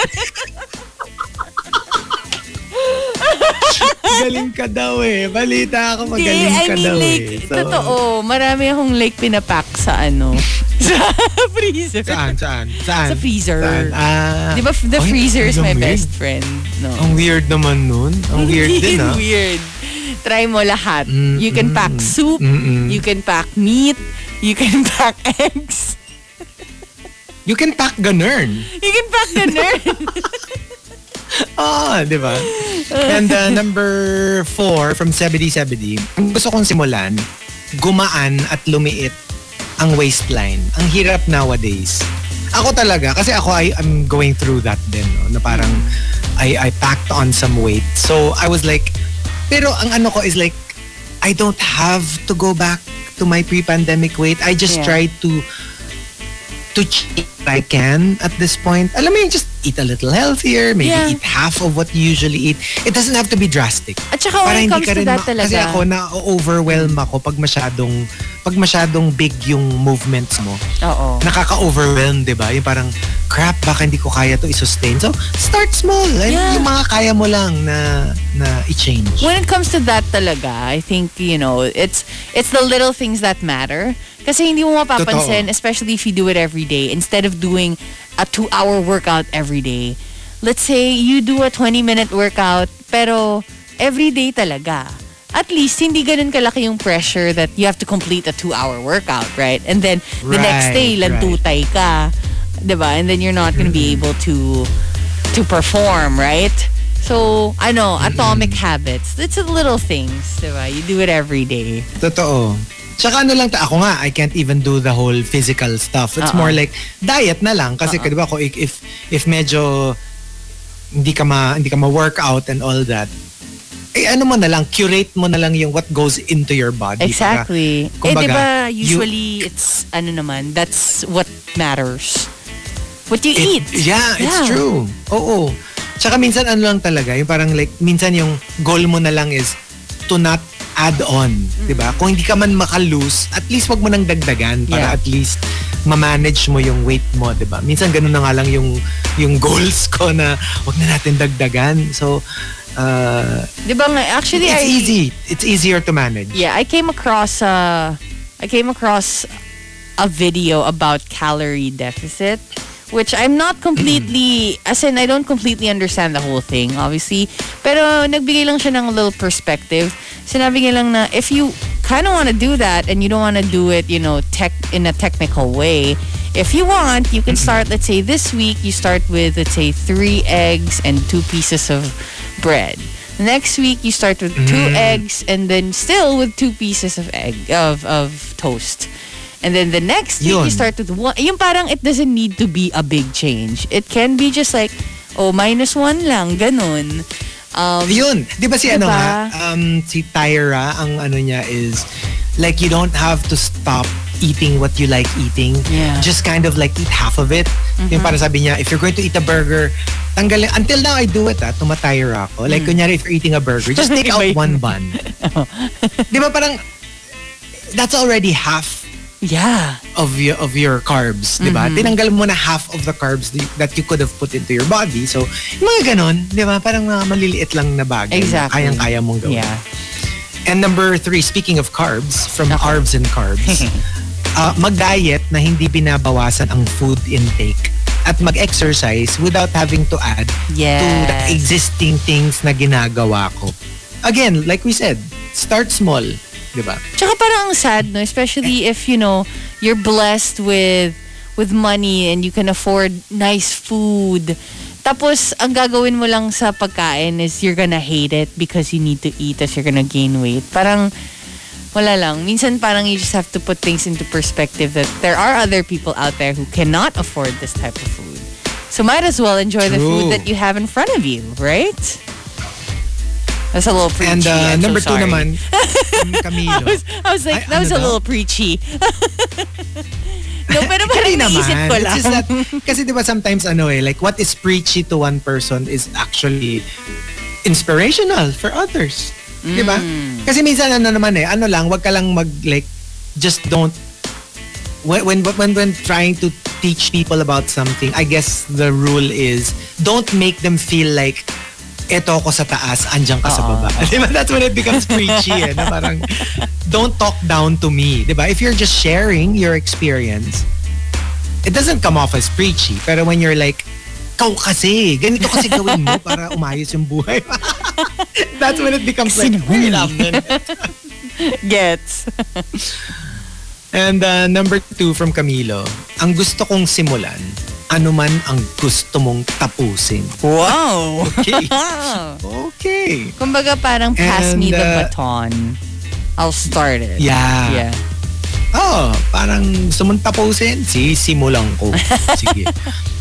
Galing ka daw eh. Balita ako, Hindi, magaling I ka mean daw like, eh. totoo. Marami akong like pinapack sa sa freezer. Saan? Sa freezer. Saan? Di ba the Ay, freezer is my ang weird. best friend? No. Ang weird naman nun. Ang weird din ah. Weird. Try mo lahat. You can pack soup. You can pack meat. You can pack eggs. You can pack ganern. You can pack ganun. Di ba? And number 4 from Sebedy Sebedy, ang gusto kong simulan, gumaan at lumiit ang waistline. Ang hirap nowadays. Ako talaga, kasi I'm going through that din, no? Na parang I packed on some weight. So I was like, pero ang ano ko is like, I don't have to go back to my pre-pandemic weight. I just try to cheat if I can at this point. Alam mo yun, just eat a little healthier, maybe eat half of what you usually eat. It doesn't have to be drastic. At saka when it comes to that talaga. Kasi ako na-overwhelm ako pag masyadong big yung movements mo. Oo. Nakaka-overwhelm, di ba? Yung parang, crap, baka hindi ko kaya to i-sustain. So, start small. Yung mga kaya mo lang na i-change. When it comes to that talaga, I think, it's the little things that matter. Kasi hindi mo mapapansin, especially if you do it every day, instead of doing a 2-hour workout every day. Let's say you do a 20-minute workout, pero every day talaga. At least, hindi ganun kalaki yung pressure that you have to complete a 2-hour workout, right? And then, the next day, lantutay ka. Diba? And then you're not gonna be able to perform, right? So, atomic habits. It's the little things, diba? You do it every day. Totoo. Tsaka ako nga, I can't even do the whole physical stuff. It's more like diet na lang. Kasi di ba ako, if medyo hindi ka ma-workout and all that, ano mo na lang, curate mo na lang yung what goes into your body. Exactly. Kumbaga, diba, usually, it's, that's what matters. What you eat. Yeah, it's true. Oo. Tsaka minsan lang talaga, yung parang like, minsan yung goal mo na lang is to not add on, 'di ba? Kung hindi ka man maka-lose, at least wag mo nang dagdagan para at least ma-manage mo yung weight mo, 'di ba? Minsan ganun na nga lang yung goals ko na wag na natin dagdagan. So, 'di ba nga actually it's easy. It's easier to manage. Yeah, I came across a video about calorie deficit, which I'm not completely, as in I don't completely understand the whole thing, obviously. Pero nagbigay lang siya ng little perspective. Sinabi niya lang na if you kind of want to do that and you don't want to do it, in a technical way, if you want, you can start, let's say this week, you start with, let's say 3 eggs and 2 pieces of bread. Next week, you start with 2 eggs and then still with 2 pieces of of toast. And then the next week, you start with 1. Yung parang it doesn't need to be a big change. It can be just like, -1 lang, ganun. Yun. Di ba si si Tyra, ang ano niya is, like, you don't have to stop eating what you like eating. Yeah. Just kind of like eat half of it. Yung parang sabi niya, if you're going to eat a burger, tanggalin. Until now, I do it tumatire ako. Like, kunyari, if you're eating a burger, just take out one bun. Di ba parang, that's already half Yeah. of your carbs, di ba? Tinanggal mo na half of the carbs that you could have put into your body. So, mga ganon, di ba? Parang maliliit lang na bagay. Exactly. Kayang-kaya mong gawin. Yeah. And number 3, speaking of carbs, from Arvs and Carbs, mag-diet na hindi binabawasan ang food intake at mag-exercise without having to add to the existing things na ginagawa ko. Again, like we said, start small. Diba? Tsaka parang ang sad, no? Especially if, you're blessed with money and you can afford nice food. Tapos, ang gagawin mo lang sa pagkain is you're gonna hate it because you need to eat as you're gonna gain weight. Parang, wala lang. Minsan parang you just have to put things into perspective that there are other people out there who cannot afford this type of food. So might as well enjoy the food that you have in front of you, right? That's a little preachy. And number 2 sorry. naman, from Camilo. I was like, that was a little preachy. No, pero Hindi parang naisip ko It's lang. just that, kasi diba sometimes like what is preachy to one person is actually inspirational for others. Diba? Kasi minsan wag ka lang just don't, when trying to teach people about something, I guess the rule is, don't make them feel like, eto ko sa taas, andyan ka sa baba. Diba? That's when it becomes preachy. Na parang, don't talk down to me. Diba? If you're just sharing your experience, it doesn't come off as preachy. Pero when you're like, ikaw kasi, ganito kasi gawin mo para umayos yung buhay. That's when it becomes like, wait a minute. Gets. And number 2 from Camilo, ang gusto kong simulan, ano man ang gusto mong tapusin. Wow. Okay. Okay. Kumbaga parang pass And, me the baton. I'll start it. Yeah. Oh, parang gusto mong tapusin? Simulan ko. Sige.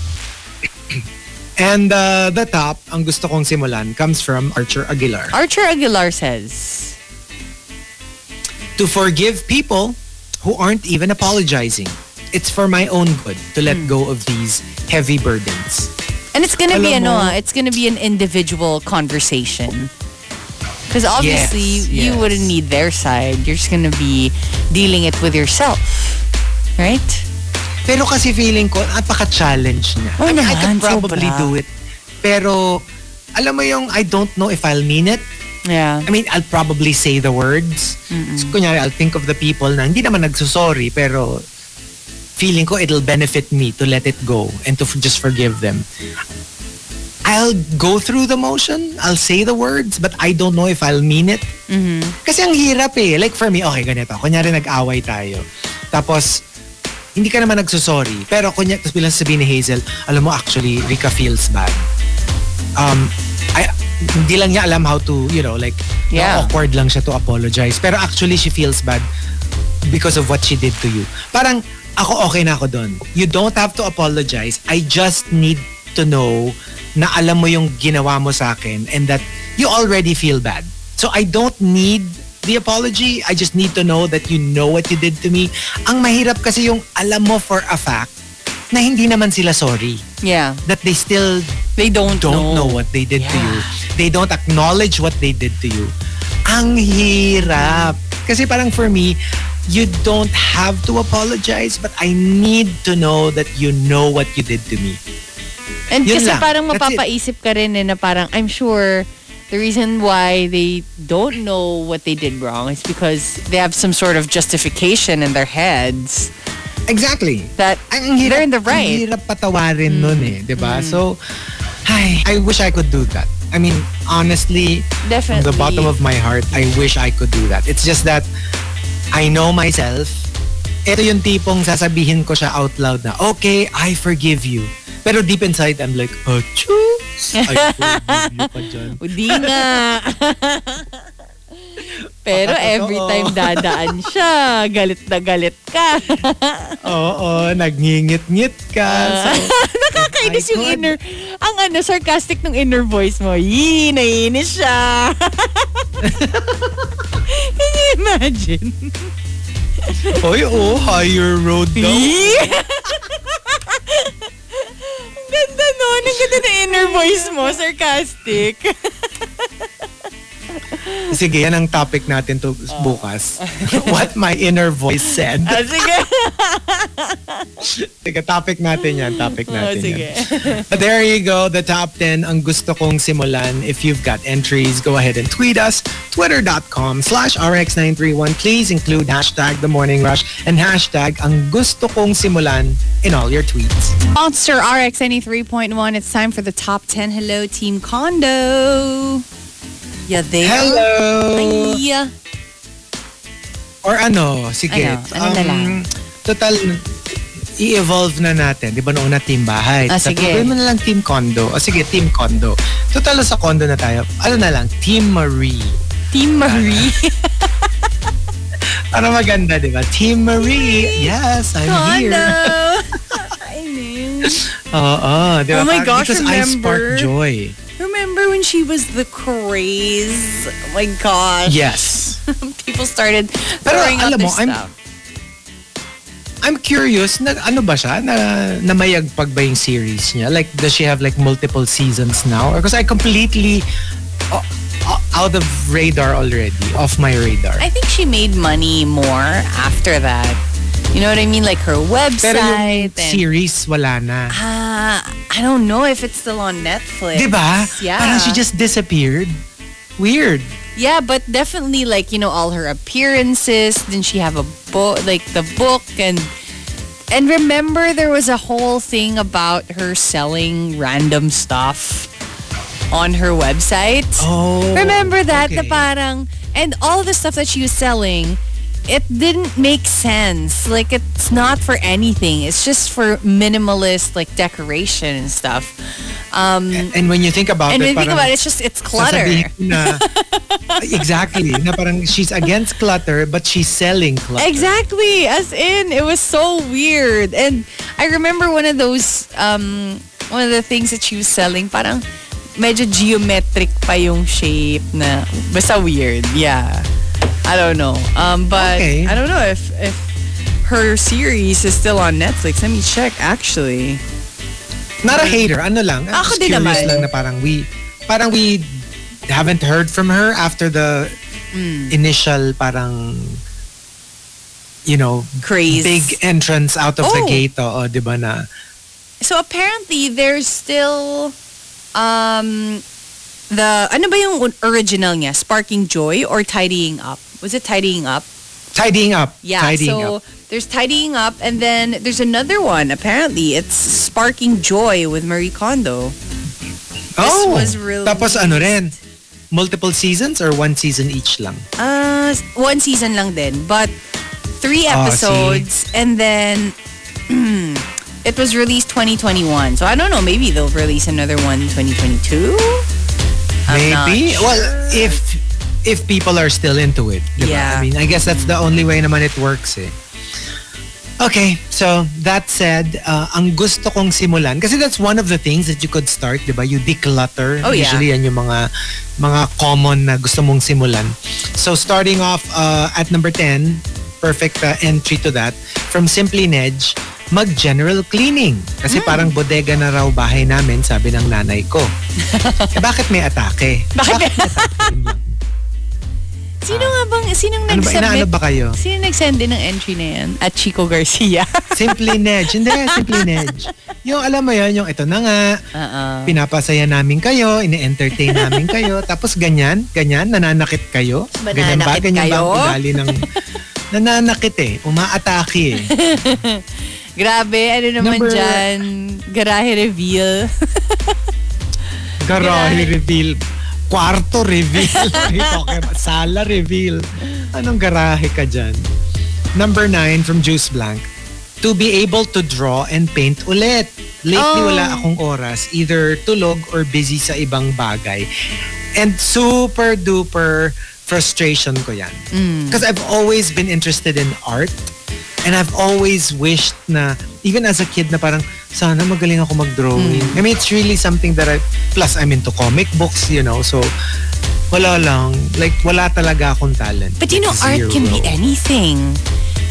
And the top, ang gusto kong simulan, comes from Archer Aguilar. Archer Aguilar says, To forgive people who aren't even apologizing. It's for my own good to let go of these heavy burdens. and it's gonna be Alam mo, it's gonna be an individual conversation. Because obviously, Yes, you yes. wouldn't need their side. You're just gonna be dealing it with yourself. Right? Pero kasi feeling ko, napaka-challenge niya. Oo I mean, I naman, could probably sobra. do it. Pero, alam mo yung, I don't know if I'll mean it. Yeah. I mean, I'll probably say the words. So, kunyari, I'll think of the people na hindi naman nagsusorry, pero feeling ko it'll benefit me to let it go and to just forgive them. I'll go through the motion. I'll say the words, but I don't know if I'll mean it. Kasi ang hirap eh. Like for me, okay, ganito. Kunyari nag-away tayo. Tapos, hindi ka naman nagsusorry. Pero kunyari, tapos bilang sabihin ni Hazel, alam mo, actually, Rika feels bad. Hindi lang niya alam how to, awkward lang siya to apologize. Pero actually, she feels bad because of what she did to you. Parang, ako okay na ako doon. You don't have to apologize. I just need to know na alam mo yung ginawa mo sa akin and that you already feel bad. So I don't need the apology. I just need to know that you know what you did to me. Ang mahirap kasi yung alam mo for a fact na hindi naman sila sorry. Yeah. That they still They don't know what they did to you. They don't acknowledge what they did to you. Ang hirap. Kasi parang for me, you don't have to apologize, but I need to know that you know what you did to me. And Yun kasi lang. parang That's mapapaisip ka rin na parang, I'm sure the reason why they don't know what they did wrong is because they have some sort of justification in their heads Exactly. that Ang hirap, they're in the right. Ang hirap patawarin nun eh, di ba? So, I wish I could do that. I mean, honestly, Definitely. from the bottom of my heart, I wish I could do that. It's just that I know myself. Ito yung tipong sasabihin ko siya out loud na, okay, I forgive you. Pero deep inside, I'm like, choose. I forgive you pa dyan. Hindi nga. Pero Baka every totoo. time dadaan siya, galit na galit ka. Oo, nagngingit-ngit ka. So, Nakakainis I yung could. inner, ang sarcastic ng inner voice mo. Yee, naiinis siya. Can you imagine? Oy, higher road daw. Ganda nun. Ang ganda na inner voice mo. Sarcastic. Sige, yan ang topic natin to bukas. What my inner voice said. Sige. Sige, topic natin yan. Sige. But there you go, the top 10 ang gusto kong simulan. If you've got entries, go ahead and tweet us. Twitter.com/RX931. Please include hashtag The Morning Rush and hashtag ang gusto kong simulan in all your tweets. Monster RX 93.1. It's time for the top 10. Hello, Team Condo. Yeah, there. Hello! Ay. Or sige. Ano na lang? Total, i-evolve na natin. Di ba noon na team bahay? Sige. Gawin mo na lang team condo. Sige, team condo. Total, sa condo na tayo. Ano na lang? Team Marie. Team Marie. Para maganda, di ba? Team Marie. Yes, I'm here. I knew. Oo, di ba? Oh my gosh, because I spark joy. Remember when she was the craze? Oh my gosh. Yes. People started Pero throwing up alam their mo, stuff. I'm curious, ano ba siya? Namayagpag ba yung series niya? Like, does she have like multiple seasons now? Because I completely out of radar already, off my radar. I think she made money more after that. You know what I mean? Like her website. Pero yung and, series, wala na. I don't know if it's still on Netflix. Diba? Yeah. Parang she just disappeared. Weird. Yeah, but definitely like, all her appearances. Then she have a book, like the book. And remember there was a whole thing about her selling random stuff on her website. Oh. Remember that? Okay. The parang, and all the stuff that she was selling, it didn't make sense. Like, it's not for anything. It's just for minimalist, like, decoration and stuff. And when you think about it, it's clutter. Na, exactly. Na parang she's against clutter, but she's selling clutter. Exactly. As in, it was so weird. And I remember one of those, one of the things that she was selling, parang medyo geometric pa yung shape na, basta weird. Yeah. I don't know. But okay. I don't know if her series is still on Netflix. Let me check, actually. Not a hater. Ano lang. I'm Ako just din curious naman. lang na parang we haven't heard from her after the initial parang craze. big entrance out of the gate. Di ba na? So apparently there's still the ano ba yung original niya? Sparking Joy or Tidying Up? Was it Tidying Up? Tidying Up. Yeah, Tidying so Up. there's Tidying Up and then there's another one. Apparently, it's Sparking Joy with Marie Kondo. Was released. Tapos ano rin? Multiple seasons or one season each lang? One season lang din, but 3 episodes and then it was released 2021. So I don't know, maybe they'll release another one 2022? Maybe. Well, if people are still into it. Diba? Yeah. I mean, I guess that's the only way naman it works eh. Okay, so that said, ang gusto kong simulan, kasi that's one of the things that you could start, di ba? You declutter. Oh, yeah. Usually yan yung mga common na gusto mong simulan. So starting off at number 10, perfect entry to that, from Simply Nedge, mag-general cleaning. Kasi parang bodega na raw bahay namin, sabi ng nanay ko. Bakit may atake? Bakit? May atake? Sinong Ano ba, nag-submit? inaano ba kayo? Sino nag-send din ng entry na yan? At Chico Garcia. Simply Nedge. Hindi, Simply Nedge. Yung alam mo yun, yung ito na nga, pinapasaya namin kayo, ini-entertain namin kayo, tapos ganyan, nananakit kayo. Ganyan ba? Ganyan ba ang ugali ng nananakit eh, umaatake eh. Grabe, ano naman dyan? Garahe reveal. Garahe reveal. Kwarto reveal. Sala reveal. Anong garahe ka dyan? Number 9 from Juice Blank. To be able to draw and paint ulit. Lately, wala akong oras. Either tulog or busy sa ibang bagay. And super duper frustration ko yan. Because I've always been interested in art. And I've always wished na, even as a kid, na parang, sana magaling ako mag-drawing. I mean, it's really something that plus I'm into comic books, so wala lang. Like, wala talaga akong talent. But art can be anything.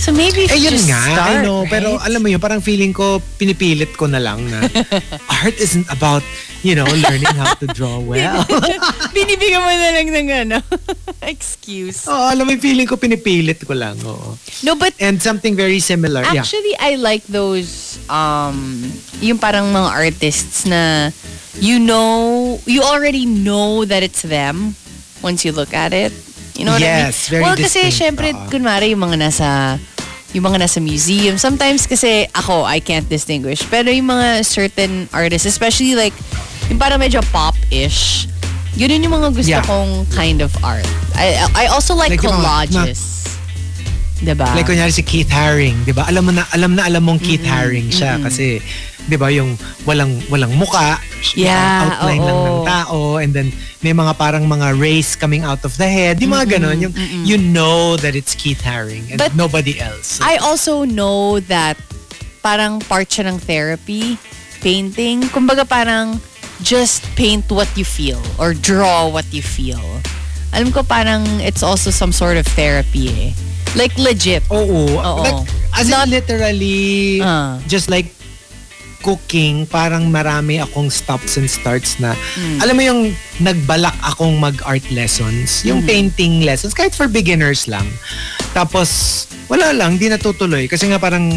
So maybe if you yun just nga, start, I know. right? Pero alam mo yun, parang feeling ko, pinipilit ko na lang na art isn't about, learning how to draw well. Binibigyan mo na lang ng excuse. Oo, alam mo yung feeling ko, pinipilit ko lang. Oo. No, but And something very similar. actually, I like those, yung parang mga artists na you already know that it's them once you look at it. You know what I mean? Yes, very well, distinct. kasi syempre, kunwari yung mga nasa museum. Sometimes kasi ako, I can't distinguish. Pero yung mga certain artists, especially like, yung parang medyo pop-ish, yun yung mga gusto kong kind of art. I also like yung mga- collages. Diba? Like kunyari si Keith Haring, 'di ba? Alam mong Keith Haring siya kasi 'di ba yung walang muka, Yeah, outline lang ng oo. tao, and then may mga parang mga rays coming out of the head. Di mga ganon, yung you know that it's Keith Haring and But nobody else. So, I also know that parang part siya ng therapy, painting. Kumbaga parang just paint what you feel or draw what you feel. Alam ko parang it's also some sort of therapy eh. Like legit. oo. Oo. Like, as in Not- literally, just like cooking, parang marami akong stops and starts na, alam mo yung nagbalak akong mag-art lessons, yung painting lessons, kahit for beginners lang. Tapos, wala lang, di natutuloy. Kasi nga parang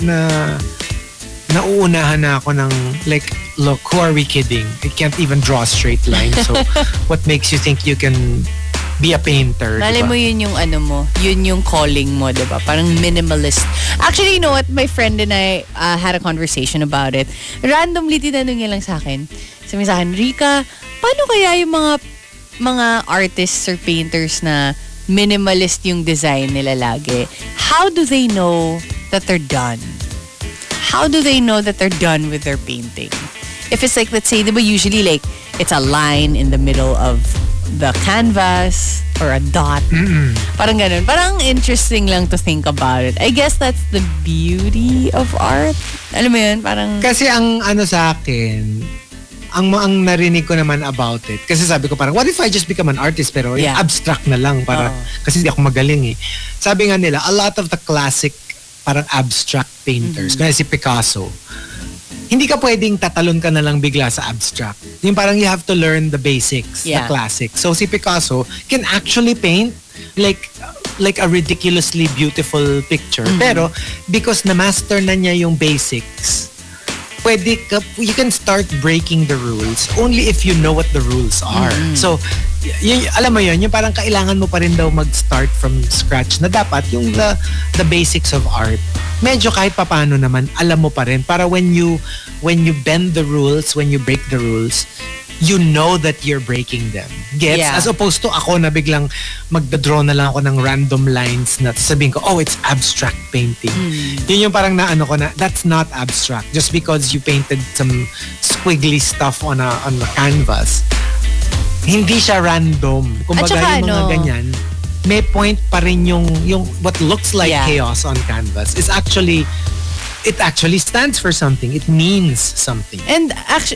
nauunahan na ako ng like, look, who are we kidding? I can't even draw a straight line. So, what makes you think you can be a painter? Mali diba? mo yun yung ano mo, yun yung calling mo, diba? Parang minimalist. Actually, you know what? My friend and I had a conversation about it. Randomly, tinanong niya lang sa akin. Sabi sa akin, Rika, paano kaya yung mga artists or painters na minimalist yung design nila lagi? How do they know that they're done? How do they know that they're done with their painting? If it's like, let's say, diba usually like, it's a line in the middle of the canvas or a dot. Parang ganun. Parang interesting lang to think about it. I guess that's the beauty of art. Alam mo yun? Parang... Kasi ang ano sa akin, ang narinig ko naman about it, kasi sabi ko parang, what if I just become an artist pero yung Yeah. abstract na lang para, kasi hindi ako magaling eh. Sabi nga nila, a lot of the classic parang abstract painters, kaya si Picasso, hindi ka pwedeng tatalon ka na lang bigla sa abstract. Yung parang you have to learn the basics, Yeah. the classics. So si Picasso can actually paint like a ridiculously beautiful picture. Pero because na-master na niya yung basics, you can start breaking the rules only if you know what the rules are. So, alam mo yun, yung parang kailangan mo pa rin daw mag-start from scratch na dapat yung the basics of art. Medyo kahit papano naman, alam mo pa rin. Para when you bend the rules, when you break the rules, you know that you're breaking them. Gets? Yeah. As opposed to ako na biglang magda-draw na lang ako ng random lines na sabihin ko, oh, it's abstract painting. Yun yung parang naano ko na, that's not abstract. Just because you painted some squiggly stuff on a canvas, hindi siya random. Kumbaga At saka, yung mga ganyan, may point pa rin yung what looks like chaos on canvas is actually, it actually stands for something. It means something. And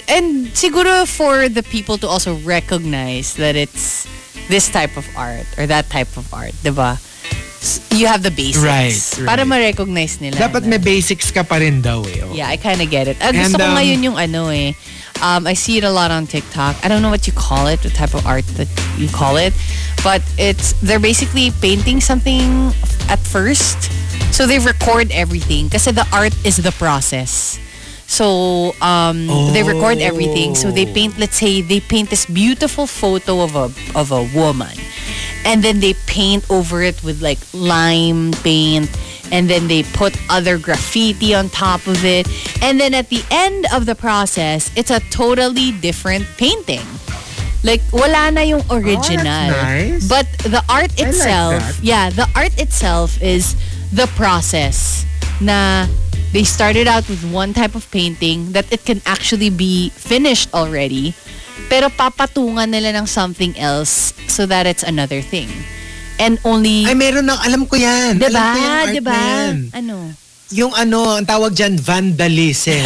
siguro for the people to also recognize that it's this type of art or that type of art, diba? You have the basics. Right. Para ma-recognize nila. Dapat may basics ka pa rin daw eh. Oh. Yeah, I kind of get it. Gusto ko ngayon yung ano eh. I see it a lot on TikTok. I don't know what you call it, the type of art that you call it. But they're basically painting something at first. So they record everything. Kasi the art is the process. So they record everything. So they paint, let's say, they paint this beautiful photo of a woman. And then they paint over it with like lime paint. And then they put other graffiti on top of it. And then at the end of the process, it's a totally different painting. Like, wala na yung original. nice. But the art like itself, that. the art itself is the process na they started out with one type of painting that it can actually be finished already. Pero papatungan nila ng something else so that it's another thing. And only... Ay, meron na, alam ko yan. Diba? Alam ko yung art Diba? na yan. Ano? Yung ang tawag dyan, vandalism.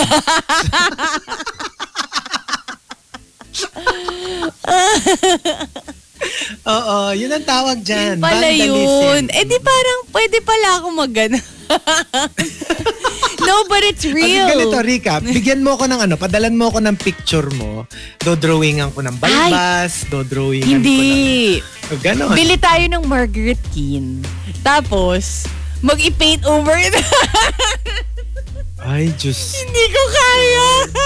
Oo, yun ang tawag dyan. Pala vandalism. yun. Eh di parang pwede pala ako mag No, but it's real. Ganito, Rika, bigyan mo ko ng padalan mo ko ng picture mo, do-drawingan ko ng balbas, do-drawingan Hindi. ko ng... Ganon. Bili tayo ng Margaret Keane. Tapos, mag-i-paint over it. Ay, Diyos. Hindi ko kaya.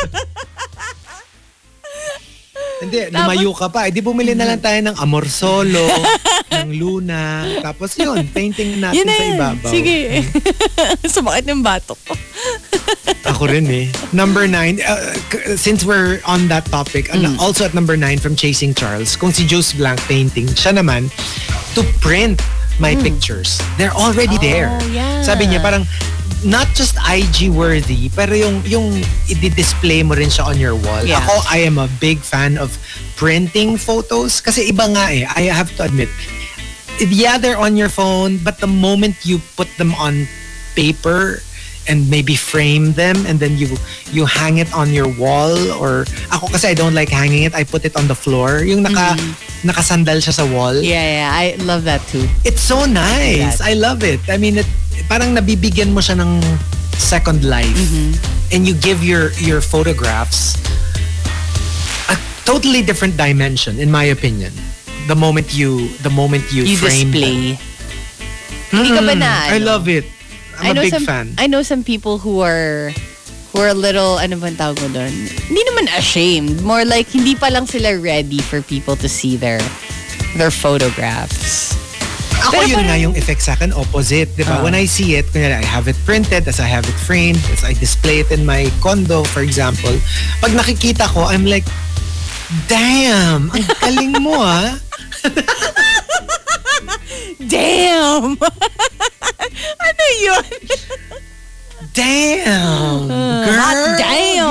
Hindi, lumayo ka pa. Di bumili na lang tayo ng Amor Solo, ng Luna. Tapos yun, painting natin Yun na sa yun. ibabaw. Sige. Sumakit ng batok ko. Ako rin eh. Number 9, since we're on that topic, also at number 9 from Chasing Charles, kung si Juice Blanc painting, siya naman, to print my pictures. They're already there. Yeah. Sabi niya, parang, not just IG worthy, pero yung i-display mo rin siya on your wall. Yeah. Ako, I am a big fan of printing photos kasi iba nga eh. I have to admit, yeah, they're on your phone, but the moment you put them on paper and maybe frame them and then you hang it on your wall, or ako kasi I don't like hanging it, I put it on the floor. Yung nakasandal siya sa wall. Yeah, I love that too. It's so nice. I love it. I mean, parang nabibigyan mo siya ng second life. And you give your photographs a totally different dimension, in my opinion. The moment you frame display. them. Hindi ka ba na? I love it. I'm a big fan. I know some people who are a little, ano bang tawag mo doon? Hindi naman ashamed. More like, hindi pa lang sila ready for people to see their photographs. Ako yun nga yung effect sa akin, opposite. Diba? When I see it, kunyari, I have it printed, as I have it framed, as I display it in my condo, for example, pag nakikita ko, I'm like, damn, ang galing mo ah. Damn! Ano yun? Damn! Girl! Hot damn!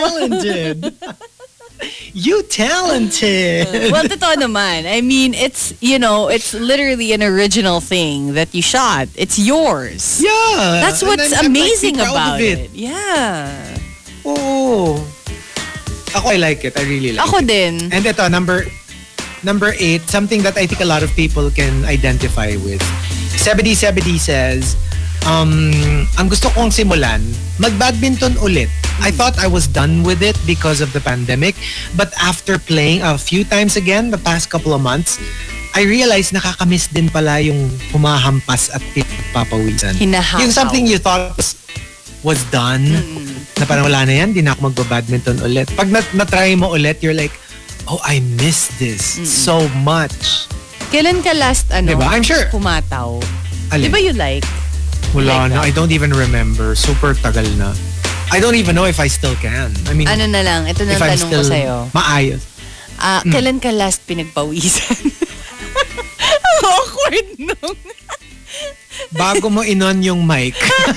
You talented! Well, totoo naman. I mean, it's literally an original thing that you shot. It's yours. Yeah! That's what's I'm amazing like, proud about of it. Yeah. Oh. Ako, I like it. I really like Ako it. din. And ito, number 8, something that I think a lot of people can identify with. Sebedy says, ang gusto kong simulan, mag-badminton ulit. I thought I was done with it because of the pandemic, but after playing a few times again the past couple of months, I realized nakakamiss din pala yung humahampas at papawisan. Hinahahaw. Yung something you thought was done, na parang wala na yan, di na ako magba-badminton ulit. Pag na-try mo ulit, you're like, oh, I miss this so much. Kailan ka last, Diba? I'm sure. pumataw? Alin? Diba you like? Wala Like na. that? I don't even remember. Super tagal na. I don't even know if I still can. I mean, Ano na lang, ito na if I'm tanong ko still sa'yo. maayos. Kailan ka last pinagpawisan? Ang awkward nung. Bago mo inon yung mic.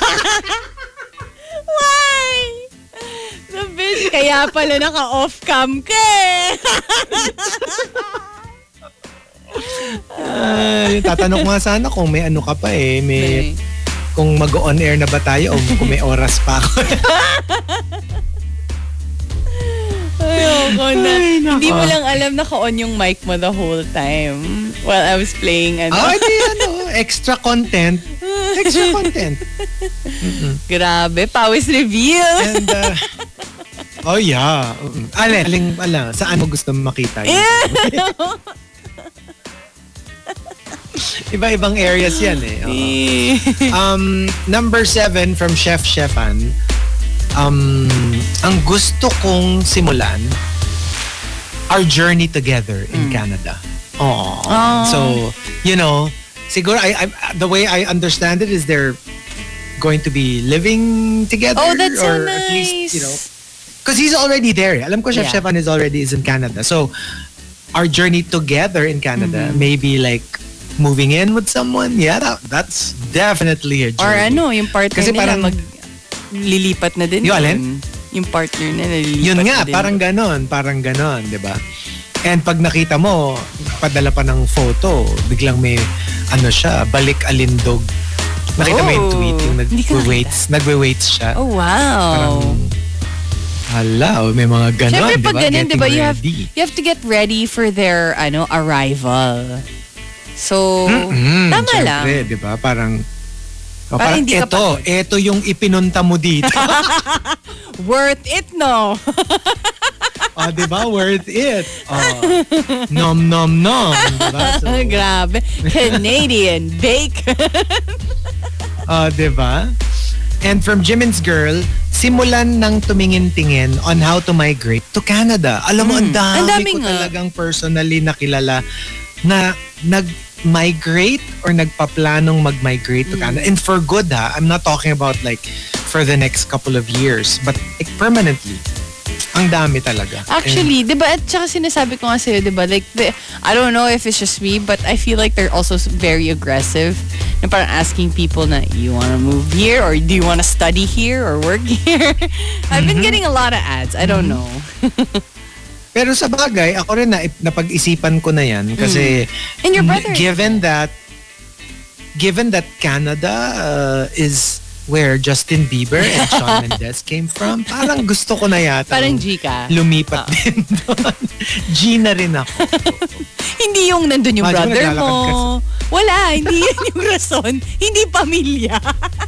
Why? The bitch, kaya pala naka-off cam ka eh. Tatanong ko nga sana kung may ano ka pa eh. Kung mag-on air na ba tayo o kung may oras pa ako. Ayoko na. Hindi mo lang alam naka-on yung mic mo the whole time while I was playing. Extra content. Extra content. Grabe, pawis reveal. And, oh yeah. Alin, saan mo gusto makita yun? Iba-ibang areas yan eh. Number 7 from Chef Shefan. Ang gusto kong simulan, our journey together in Canada. So, siguro the way I understand it is they're going to be living together. Oh, that's so or nice. At least, because he's already there. Alam ko Chef Shefan is in Canada. So, our journey together in Canada, maybe like moving in with someone. Yeah, that's definitely a journey. Or yung partner Kasi nila parang, lilipat na din. Yung alin? Yung partner nila lilipat Yun na nga, din. parang ganon, di ba? And pag nakita mo, padala pa ng photo, biglang may, balik alindog. Nakita mo yung tweet, yung nagwe-weights siya. Oh, wow. Hala, may mga ganon, Siyempre, di ba? pag ganun, di ba, you Ready. have to get ready for their, arrival. So, tama lang. Siyempre, di ba? Parang, O, Parang parang hindi ka ito yung ipinunta mo dito. Worth it, no? O, di ba? Worth it. O, nom nom nom. Di ba? So, Grabe. Canadian bacon. o, di ba? And from Jimin's Girl, simulan ng tumingin-tingin on how to migrate to Canada. Alam mo, ang Ang dami dami ko nga. talagang personally nakilala na nag-migrate or nagpaplanong mag-migrate to Canada. And for good ha, I'm not talking about like for the next couple of years, but like permanently. Ang dami talaga. Actually, di ba, at saka sinasabi ko nga sa'yo, di ba, like, I don't know if it's just me, but I feel like they're also very aggressive. Na parang asking people na, you wanna move here? Or do you wanna study here? Or work here? I've been getting a lot of ads. I don't know. Pero sa bagay, ako rin napag-isipan ko na yan kasi And your brother. given that Canada is where Justin Bieber and Shawn Mendes came from, parang gusto ko na yata Parang G ka. lumipat din doon. G na rin ako. Hindi yung nandun yung Imagine mo, brother naglalakad mo. Wala, hindi yan yung rason. Hindi pamilya.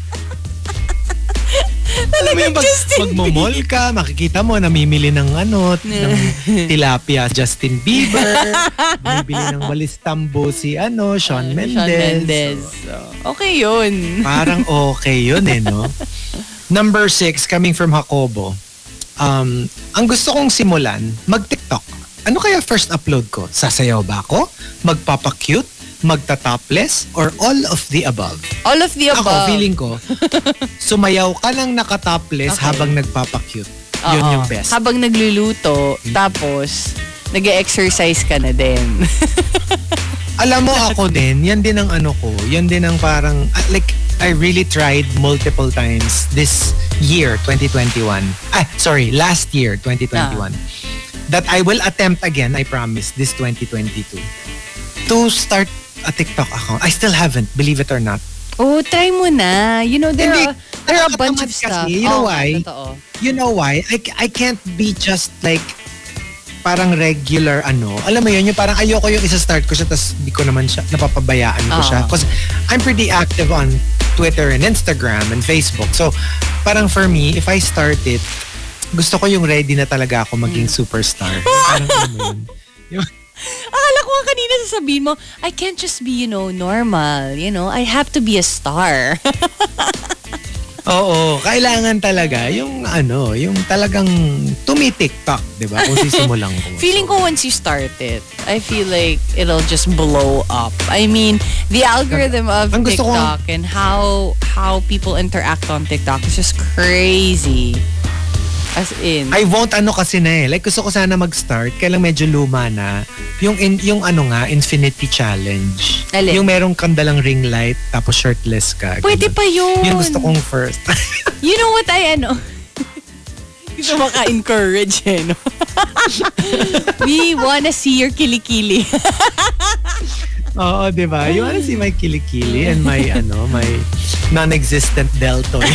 Alam mo yung magmamall ka, makikita mo, namimili ng ng tilapia Justin Bieber, bumibili ng walis tambo si Shawn Mendes. Shawn Mendes. So, okay yun. Parang okay yun no? Number 6, coming from Jacobo. Ang gusto kong simulan, mag-TikTok. Ano kaya first upload ko? Sasayaw ba ako? Magpapa-cute? Magta-topless? Or all of the above? All of the above. Ako, feeling ko, sumayaw ka lang naka-topless habang nagpapa-cute. Yun Oo. yung best. Habang nagluluto, tapos nag-exercise ka na din. Alam mo ako din, yan din ang ko. Yan din ang parang, like, I really tried multiple times this year, 2021. Last year, 2021. That I will attempt again, I promise, this 2022. To start a TikTok account. I still haven't, believe it or not. Oh, try mo na. You know, there are a bunch of Nakakatamad stuff. kasi. You know why? Totoo. You know why? I can't be just like parang regular Alam mo yun, yung parang ayoko yung isa-start ko siya tapos di ko naman siya, napapabayaan ko siya. Because I'm pretty active on Twitter and Instagram and Facebook. So, parang for me, if I start it, gusto ko yung ready na talaga ako maging superstar. Parang alam mo yun. Akala ko nga kanina sasabihin mo, I can't just be, normal. I have to be a star. Oo, kailangan talaga yung yung talagang tumi-TikTok, 'di ba? Kung sisimulan ko. Feeling ko once you start it, I feel like it'll just blow up. I mean, the algorithm of Ang gusto TikTok and how people interact on TikTok is just crazy. As in, I won't kasi na Like gusto ko sana mag-start, kaya lang medyo luma na. Yung Infinity Challenge. Alin? Yung merong kandalang ring light tapos shirtless ka. pwede ganun. pa yun. Yun gusto kong first. You know what gusto maka-encourage no? We wanna see your kilikili. Oo, 'di ba? You wanna see my kilikili and my my non-existent deltoid.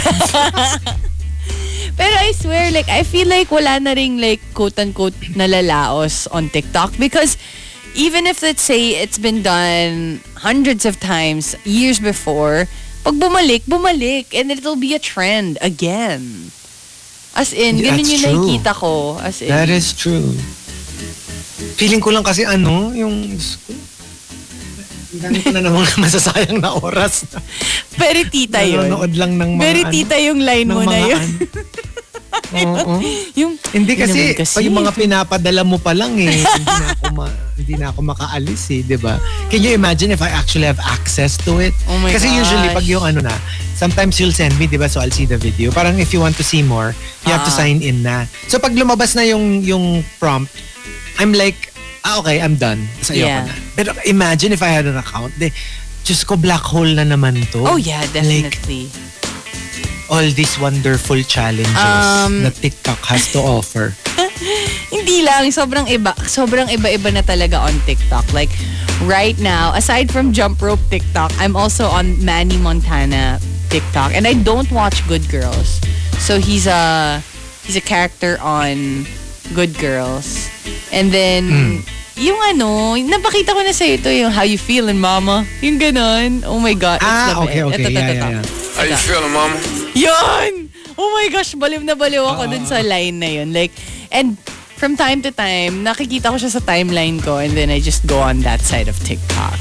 Pero I swear, like, I feel like wala na ring, like, quote-unquote, nalalaos on TikTok. Because even if, let's say, it's been done hundreds of times, years before, pag bumalik. And it'll be a trend again. As in, Yeah, ganun that's yung true. nakikita ko. As in, That is true. Feeling ko lang kasi yung dami ko na namang masasayang na oras. very tita yun. Nanonood lang ng mga Very tita yung line ng mo na mga yun. Oo. Yung, Hindi kasi, naman kasi. pag yung mga pinapadala mo pa lang hindi na ako makaalis 'di ba? Can you imagine if I actually have access to it? Oh my Kasi usually gosh. pag yung sometimes you'll send me 'di ba, so I'll see the video. Parang if you want to see more, you have to sign in na. So pag lumabas na yung prompt, I'm like, okay, I'm done. Sa iyo Yeah. na. Pero imagine if I had an account, Diyos ko, black hole na naman to. oh yeah, definitely. All these wonderful challenges that TikTok has to offer. Hindi lang, sobrang iba-iba na talaga on TikTok. Like, right now, aside from Jump Rope TikTok, I'm also on Manny Montana TikTok. And I don't watch Good Girls. So, he's a character on Good Girls. And then, yung napakita ko na sa'yo ito, yung How You Feelin' Mama. Yung ganon. Oh my God. It's the Okay. best. Ito. Yeah. How you feeling, mama? Yun! Oh my gosh, baliw na baliw ako dun sa line na yun. Like, and from time to time, nakikita ko siya sa timeline ko and then I just go on that side of TikTok.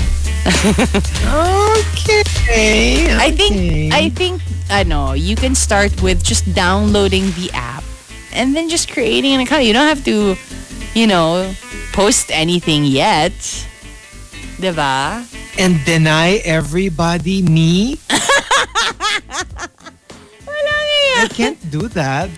Okay. I think, you can start with just downloading the app and then just creating an account. You don't have to, post anything yet. Diba? And deny everybody me? I can't do that.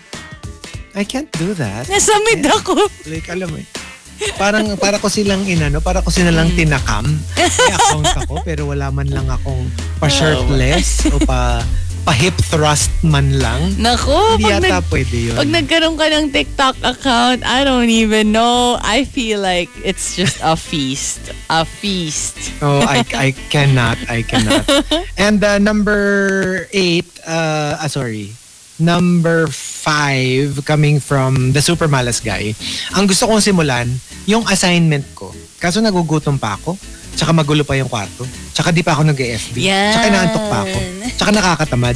Nasamid ako. Like, alam mo, para ko silang tinakam. May account ako, pero wala man lang akong pa-shirtless o pa-hip thrust man lang. Naku, Hindi yata pwede yun. Pag nagkaroon ka ng TikTok account, I don't even know. I feel like it's just a feast. A feast. Oh, I cannot. And number 5 coming from the Super Malas Guy. Ang gusto kong simulan, yung assignment ko. Kaso nagugutom pa ako. Tsaka magulo pa yung kwarto. Tsaka di pa ako nag-FB. Yan. Tsaka inaantok pa ako. Tsaka nakakatamad.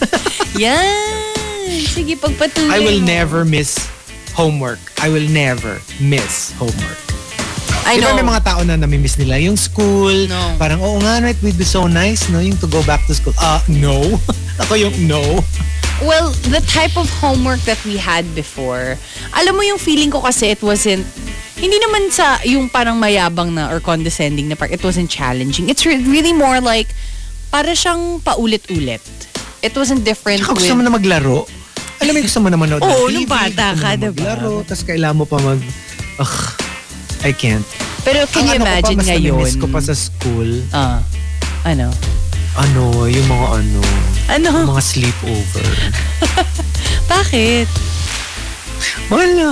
Yan. Sige, pagpatuloy I will mo. never miss homework. I will never miss homework. I Diba know. may mga tao na namimiss nila yung school. No. Parang, oo nga, it would be so nice, no? Yung to go back to school. No. Ako yung no. Well, the type of homework that we had before, alam mo yung feeling ko kasi it wasn't, hindi naman sa yung parang mayabang na or condescending na part, it wasn't challenging. It's really more like, para siyang paulit-ulit. It wasn't different Tsaka gusto mo na maglaro. Alam mo, gusto mo na manood ng Oo, TV. nung bata gusto mo ka, na diba? maglaro, tapos kailangan mo pa I can't. Pero can you imagine mas ngayon? namimiss ko pa sa school. Ano? Yung mga Ano? yung mga sleepover. Bakit? Wala.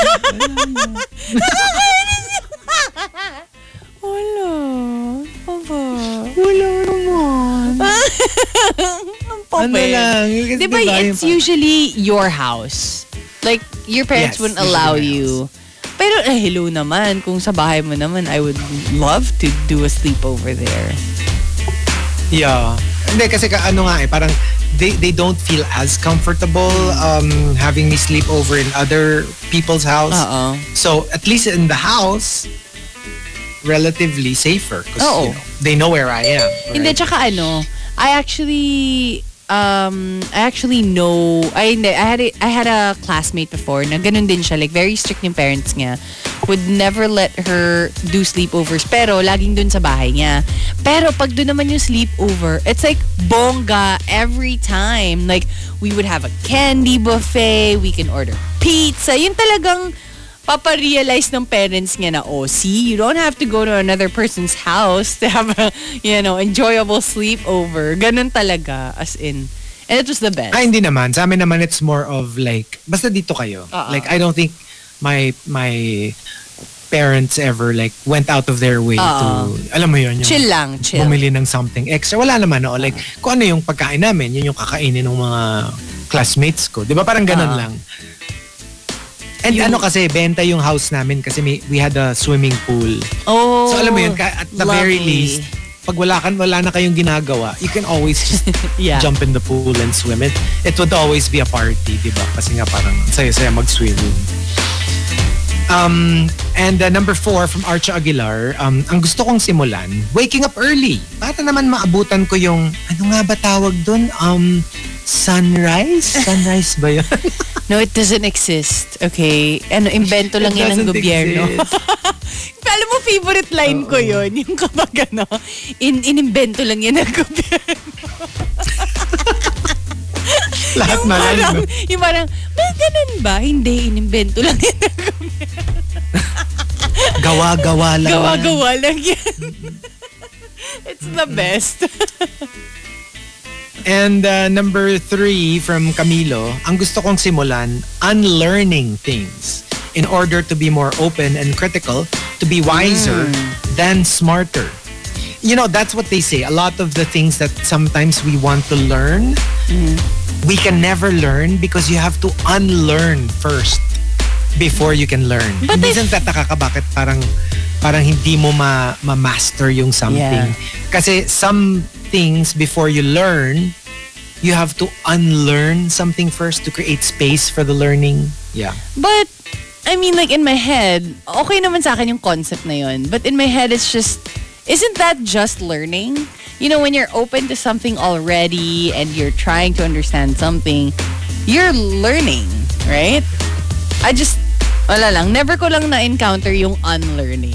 Wala. Aba. Wala naman. Ano lang. Kasi Diba, it's usually your house. Like, your parents Yes, wouldn't usually allow my you. Pero, hello naman. Kung sa bahay mo naman, I would love to do a sleepover there. Yeah. Hindi, kasi parang they don't feel as comfortable having me sleep over in other people's house. So, at least in the house, relatively safer. Because, they know where I am. Right? Hindi, tsaka I actually know, I had a classmate before na ganun din siya, like very strict yung parents niya, would never let her do sleepovers, pero laging dun sa bahay niya. Pero pag dun naman yung sleepover, it's like bongga every time. Like, we would have a candy buffet, we can order pizza, yun talagang paparealize ng parents niya na, see, you don't have to go to another person's house to have a, enjoyable sleepover. Ganun talaga, as in. And it was the best. Hindi naman. Sa amin naman, it's more of like, basta dito kayo. Like, I don't think my parents ever like went out of their way to, alam mo yun, yung chill lang, chill. bumili ng something extra. Wala naman, no? Like, kung ano yung pagkain namin, yun yung kakainin ng mga classmates ko. Di ba? Parang ganun lang. And kasi, benta yung house namin kasi we had a swimming pool. Oh, so alam mo yun, at the very least, pag wala na kayong ginagawa, you can always just jump in the pool and swim. It would always be a party, di ba? Kasi nga parang saya-saya mag-swimming. And number 4 from Archa Aguilar, ang gusto kong simulan, waking up early. Para naman maabutan ko yung, ano nga ba tawag dun? Sunrise? Sunrise ba yun? No, it doesn't exist. Okay? Invento lang yan ng gobyerno. Alam mo, favorite line ko yun. Yung kapag inimbento lang yan ng gobyerno. Lahat malang. Yung parang, ganun ba? Hindi, inimbento lang yan ng gobyerno. Gawa-gawa lang. Gawa-gawa lang yan. It's the best. And number 3 from Camilo, ang gusto kong simulan, unlearning things in order to be more open and critical, to be wiser than smarter. You know, that's what they say. A lot of the things that sometimes we want to learn, we can never learn because you have to unlearn first before you can learn. But Minsan tataka ka bakit parang hindi mo ma-master yung something. Yeah. Kasi some things before you learn, you have to unlearn something first to create space for the learning. Yeah. But, I mean, like in my head, okay naman sa akin yung concept na yun. But in my head, it's just, isn't that just learning? You know, when you're open to something already and you're trying to understand something, you're learning, right? Wala lang. Never ko lang na-encounter yung unlearning.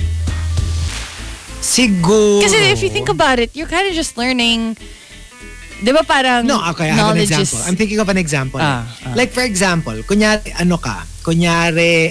Siguro. Kasi if you think about it, you're kind of just learning. Di ba parang No, okay, I have an knowledge example. is... I'm thinking of an example. Ah. Like for example, kunyari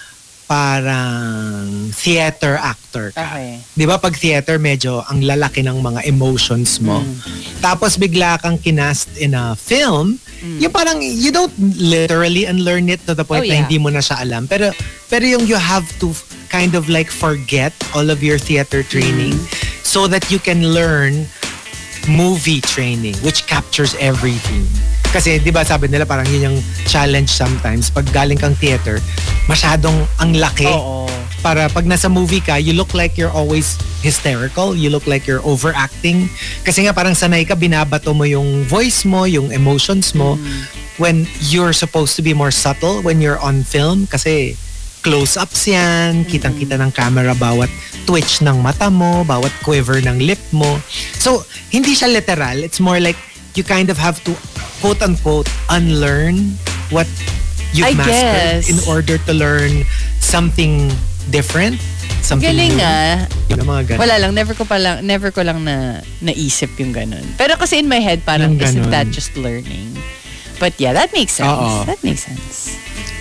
parang theater actor ka. Okay. Di ba pag theater, medyo ang lalaki ng mga emotions mo. Tapos bigla kang kinast in a film, yung parang you don't literally unlearn it to the point na hindi mo na siya alam. Pero yung you have to kind of like forget all of your theater training so that you can learn movie training which captures everything. Kasi di ba sabi nila parang yun yung challenge sometimes. Pag galing kang theater, masyadong ang laki. Oo. Para pag nasa movie ka, you look like you're always hysterical. You look like you're overacting. Kasi nga parang sanay ka, binabato mo yung voice mo, yung emotions mo. When you're supposed to be more subtle when you're on film. Kasi close-ups yan, kitang-kita ng camera bawat twitch ng mata mo, bawat quiver ng lip mo. So, hindi siya literal. It's more like you kind of have to quote-unquote unlearn what you've I mastered guess. in order to learn something different, something Galing new. Yung mga ganun. Wala lang, never ko lang naisip yung ganun. Pero kasi in my head, parang Yung isn't ganun. that just learning? But yeah, that makes sense. Oo. That makes sense.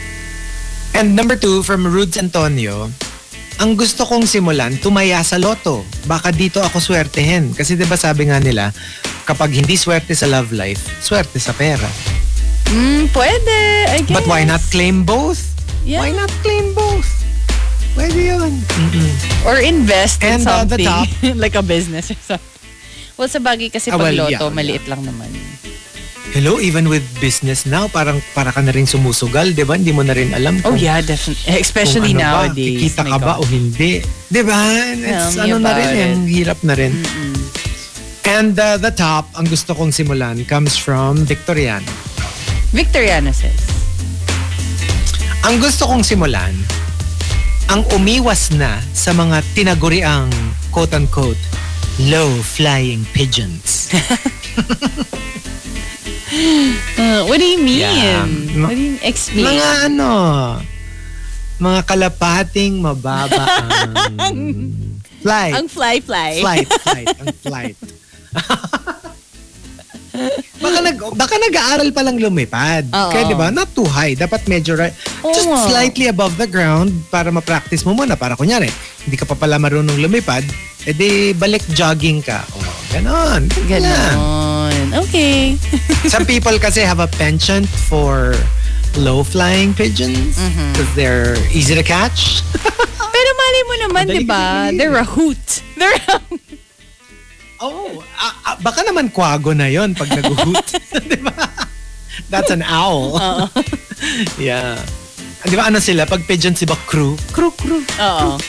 And number 2, from Rudes Antonio, ang gusto kong simulan, tumaya sa loto. Baka dito ako swertehin. Kasi diba sabi nga nila, kapag hindi swerte sa love life, swerte sa pera. Pwede, I guess. But why not claim both? Yeah. Why not claim both? Pwede yun. Or invest in And, the something. top. Like a business or something. Well, sa bagay kasi pag Well, loto, yeah, maliit lang naman. Hello, even with business now, para ka na rin sumusugal, di ba? Hindi mo na rin alam Oh kung, yeah, definitely. Especially kung ano nowadays. ba, kikita My ka ba God. o hindi. Di ba? It's Tell me ano na rin, about it. ang hirap na rin. And the top, ang gusto kong simulan, comes from Victoriano. Victoriano says. Ang gusto kong simulan, ang umiwas na sa mga tinaguriang quote-unquote low-flying pigeons. What do you mean? Yeah. What do you explain? Mga mga kalapating mababa ang flight. Ang fly. Flight. Ang flight. Baka nag-aaral pa lang lumipad. Oo. Kaya di ba, not too high. Dapat medyo Oo just nga. slightly above the ground para ma-practice mo muna. Para kunyari, hindi ka pa pala marunong lumipad, edi balik jogging ka. Oh, ganon. Yan. Ganon. Okay. Some people kasi have a penchant for low-flying pigeons because they're easy to catch. Pero mali mo naman, Madali di ba? kasi They're a hoot. Oh, baka naman kwago na yon pag nag-hoot. Di ba? That's an owl. Yeah. Di ba ano sila? Pag pigeon si ba crew? Crew. Oo.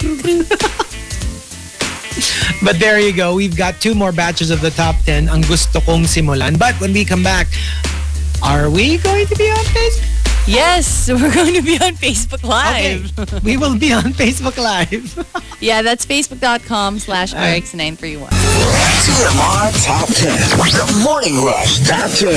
But there you go. We've got 2 more batches of the top 10 ang gusto kong simulan. But when we come back, are we going to be on Facebook? Yes, we're going to be on Facebook Okay. Live. We will be on Facebook Live. Yeah, that's facebook.com/RX931. TMR Top 10. The Morning Rush Top 10.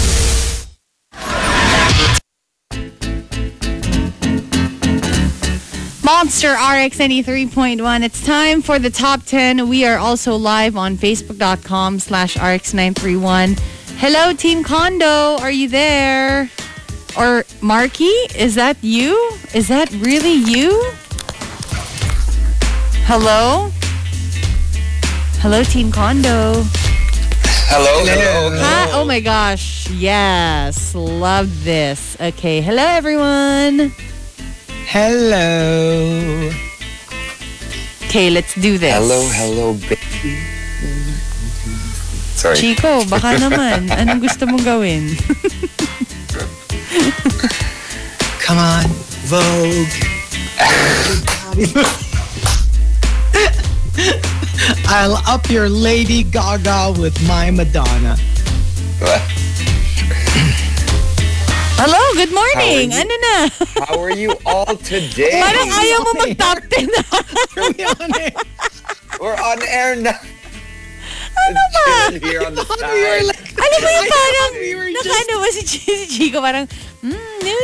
Monster RX 93.1. It's time for the top 10. We are also live on facebook.com/RX931. Hello, Team Condo. Are you there? Or Marky? Is that you? Is that really you? Hello? Hello, Team Condo. Hello. Hi. Oh my gosh. Yes. Love this. Okay. Hello, everyone. Hello. Okay, let's do this. Hello, baby. Sorry. Chico, baka naman. Anong gusto mong gawin? Come on, Vogue. I'll up your Lady Gaga with my Madonna. What? good morning. How are you? Ano na? How are you all today? Parang ayaw mo mag-top 10 na. We're on air now. Ano ba? Here on the We were side. like, Alam mo yung parang, we were nakaano ba si Chico, parang, no.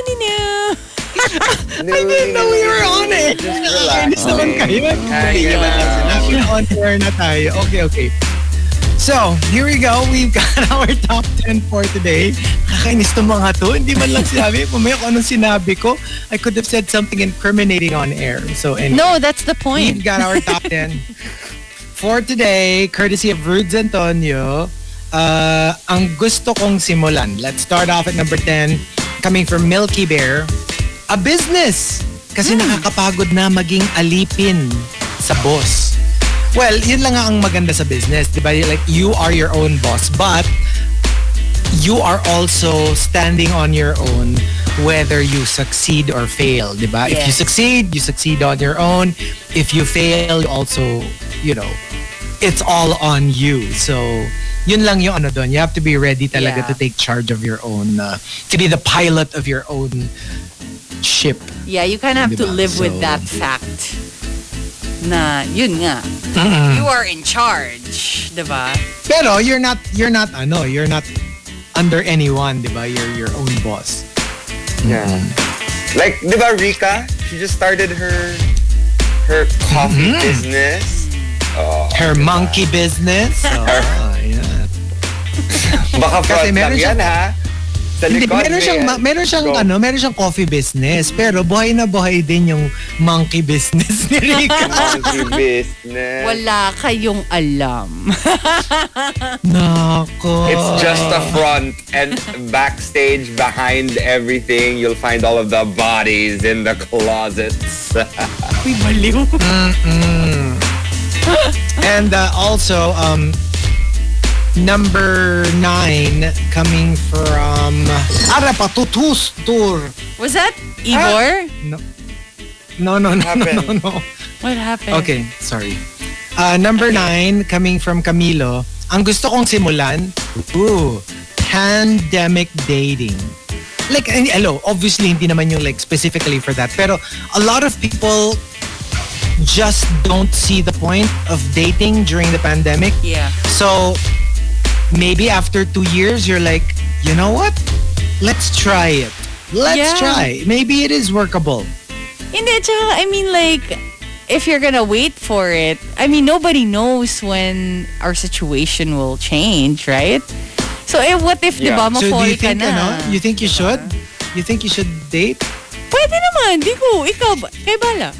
I didn't know we were on it. Just Nakakainis naman kayo. Hanging out. On air na tayo. Okay. So, here we go. We've got our top 10 for today. Nakakainis itong mga to. Hindi man lang sinabi. Pumaya kung anong sinabi ko. I could have said something incriminating on air. So, anyway. No, that's the We've point. got our top 10 for today, courtesy of Rudes Antonio. Ang gusto kong simulan. Let's start off at number 10, coming from Milky Bear. A business. Kasi nakakapagod na maging alipin sa boss. Well, yun lang nga ang maganda sa business, di ba? Like, you are your own boss, but you are also standing on your own whether you succeed or fail, di ba? If you Yes. succeed, you succeed on your own. If you fail, you also, it's all on you. So, yun lang yung ano doon. You have to be ready talaga Yeah. to take charge of your own, to be the pilot of your own ship. Yeah, you kind of have to Diba? live with So- that fact. Na, yun nga. You are in charge, diba? Pero you're not under anyone, di ba? You're your own boss. Yeah. Like, di ba Rika? She just started her coffee business. Oh, Her monkey business. Yeah. baka Kasi fraud meron lang siya- yan, ha? Sa Hindi, likod meron siyang Go. meron siyang coffee business, pero buhay na buhay din yung monkey business ni Rika. Monkey business. Wala kayong alam. Nako. It's just a front, and backstage, behind everything, you'll find all of the bodies in the closets. Uy, baliw. And also number 9 coming from Arapatutus Tour. Was that Igor? No. happened? What happened? Okay, sorry. Number 9 coming from Camilo. Ang gusto kong simulan, pandemic dating. Like, hello, obviously hindi naman yung like specifically for that. Pero a lot of people just don't see the point of dating during the pandemic. Yeah. So, maybe after 2 years, you're like, you know what? Let's try it. Let's Yeah. try. Maybe it is workable. Hindi, tsaka, I mean, like, if you're gonna wait for it, I mean, nobody knows when our situation will change, right? So, what if, Yeah. diba, So do ma-fall you ka think, na? you think you should? You think you should date? Pwede naman, di ko. Ikaw ba? Kay bala.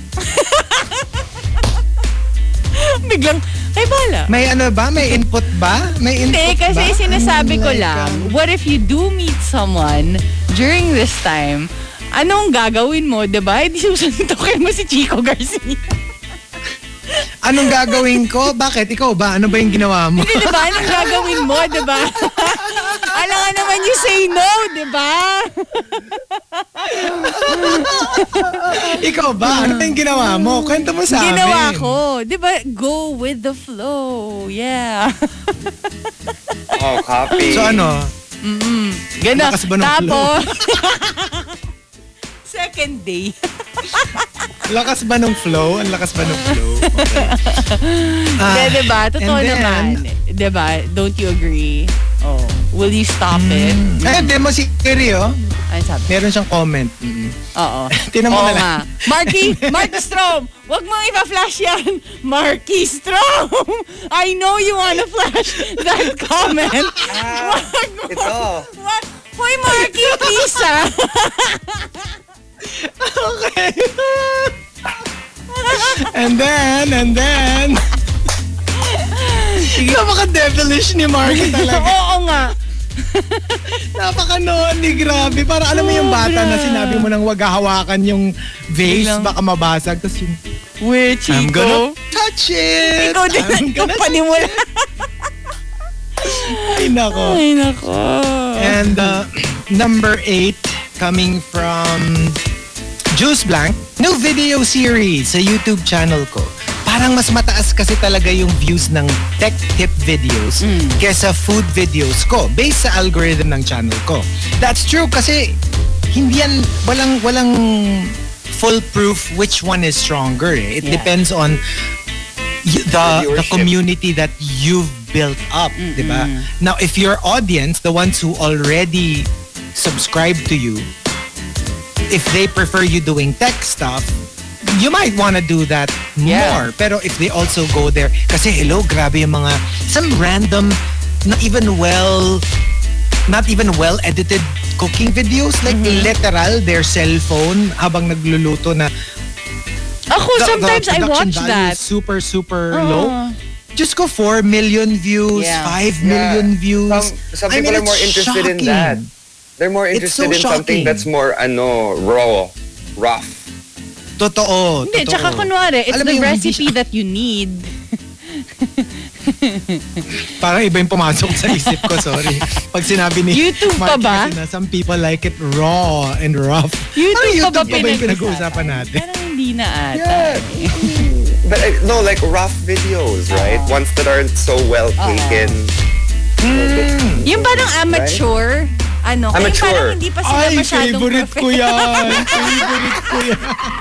Biglang, kay bala. May ano ba? May input ba? May input Hindi, ba? kasi sinasabi ko Like, lang, what if you do meet someone during this time, anong gagawin mo, diba? Hindi susuntukin mo si Chico Garcia. anong gagawin ko? Bakit? Ikaw ba? Ano ba yung ginawa mo? Hindi, diba? Anong gagawin mo, diba? Alam nga naman you say no, diba? Ikaw ba? Ano ba yung ginawa mo? Kwento mo sa amin. Ginawa ko. Diba? Go with the flow. Yeah. Oh, copy. So ano? Gana. Lakas ba ng flow? Tapos, second day. Lakas ba ng flow? Ang lakas ba ng flow? Okay. Diba? Totoo and then- naman. Diba? Don't you agree? Oh. Will you stop it? Eh, demo si Kiri, oh. Ano sabi? Meron siyang comment. Oo. Tinan mo Oo na lang. nga. Marky Strom, wag mong ipa-flash yan. Marky Strom, I know you wanna flash that comment. Wag mo. Ito. Wag. Hoy, Marky, please, ah. Okay. and then... Napaka-devilish ni Marky talaga. Oo nga. Napaka-noni, grabe. Para alam mo yung bata na sinabi mo nang wag hahawakan yung vase, Biglang- baka mabasag. Tapos yung, Wait, I'm Chico. gonna touch it. Ikaw din I'm ang gonna... panimula. Ay, nako. Ay, nako. And number 8, coming from Juice Blank, new video series sa YouTube channel ko. Parang mas mataas kasi talaga yung views ng tech tip videos kesa food videos ko based sa algorithm ng channel ko. That's true kasi hindi yan, walang foolproof which one is stronger. Eh. It depends on the viewership. community that you've built up, di ba? Now, if your audience, the ones who already subscribe to you, if they prefer you doing tech stuff, you might want to do that more. Pero if they also go there, kasi hello, grabe yung mga, some random, not even well edited cooking videos, like literal, their cell phone habang nagluluto na Ako, sometimes I production watch value that. is super low. Just go 4 million views, Yeah. 5 million views. Some I mean, people are more it's interested in shocking. that. They're more It's interested so in something shocking. that's more raw, rough. Totoo. Hindi, tsaka kunwari, it's Alam mo the yung hindi recipe that you need. Parang iba yung pumasok sa isip ko, sorry. Pag sinabi ni YouTube pa Mark ba? kasi na some people like it raw and rough. YouTube Ano, pa ba yung pinag-uusapan natin? Parang hindi na ata. Yeah. But no, like rough videos, right? Ones that aren't so well taken. Yung parang amateur, ano, kaya Amateur. parang hindi pa sila Ay, masyadong favorite ko yan. Favorite ko yan.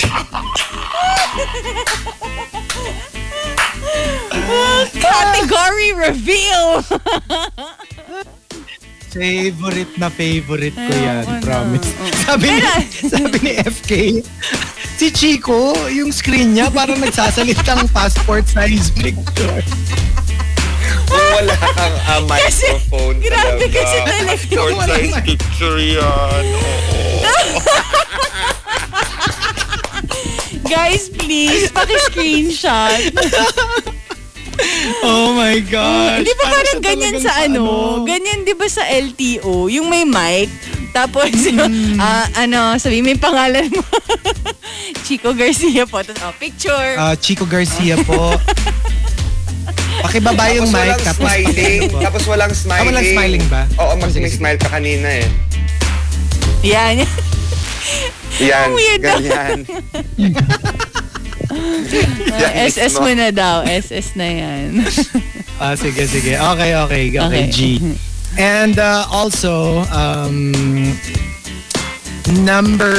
Category reveal! Favorite ko yan, Ano, promise. ano. Sabi ni FK, si Chico, yung screen niya parang nagsasalitang passport size picture. Kung wala kang microphone grabe talaga. kasi talaga. Passport size picture yan. Guys, please, paki-screenshot. Oh my God. Di ba parang siya ganyan talagang sa ano? Ganyan di ba sa LTO? Yung may mic, tapos sabi may pangalan mo. Chico Garcia po. Tapos, picture. Chico Garcia po. Pakibaba yung mic. Tapos walang smiling. Tapos walang smiling. walang smiling ba? Oo, may smile ka kanina eh. Yan. Yan, Ang weird ganyan. SS mo na daw. SS na yan. Sige. Okay, G. And also, number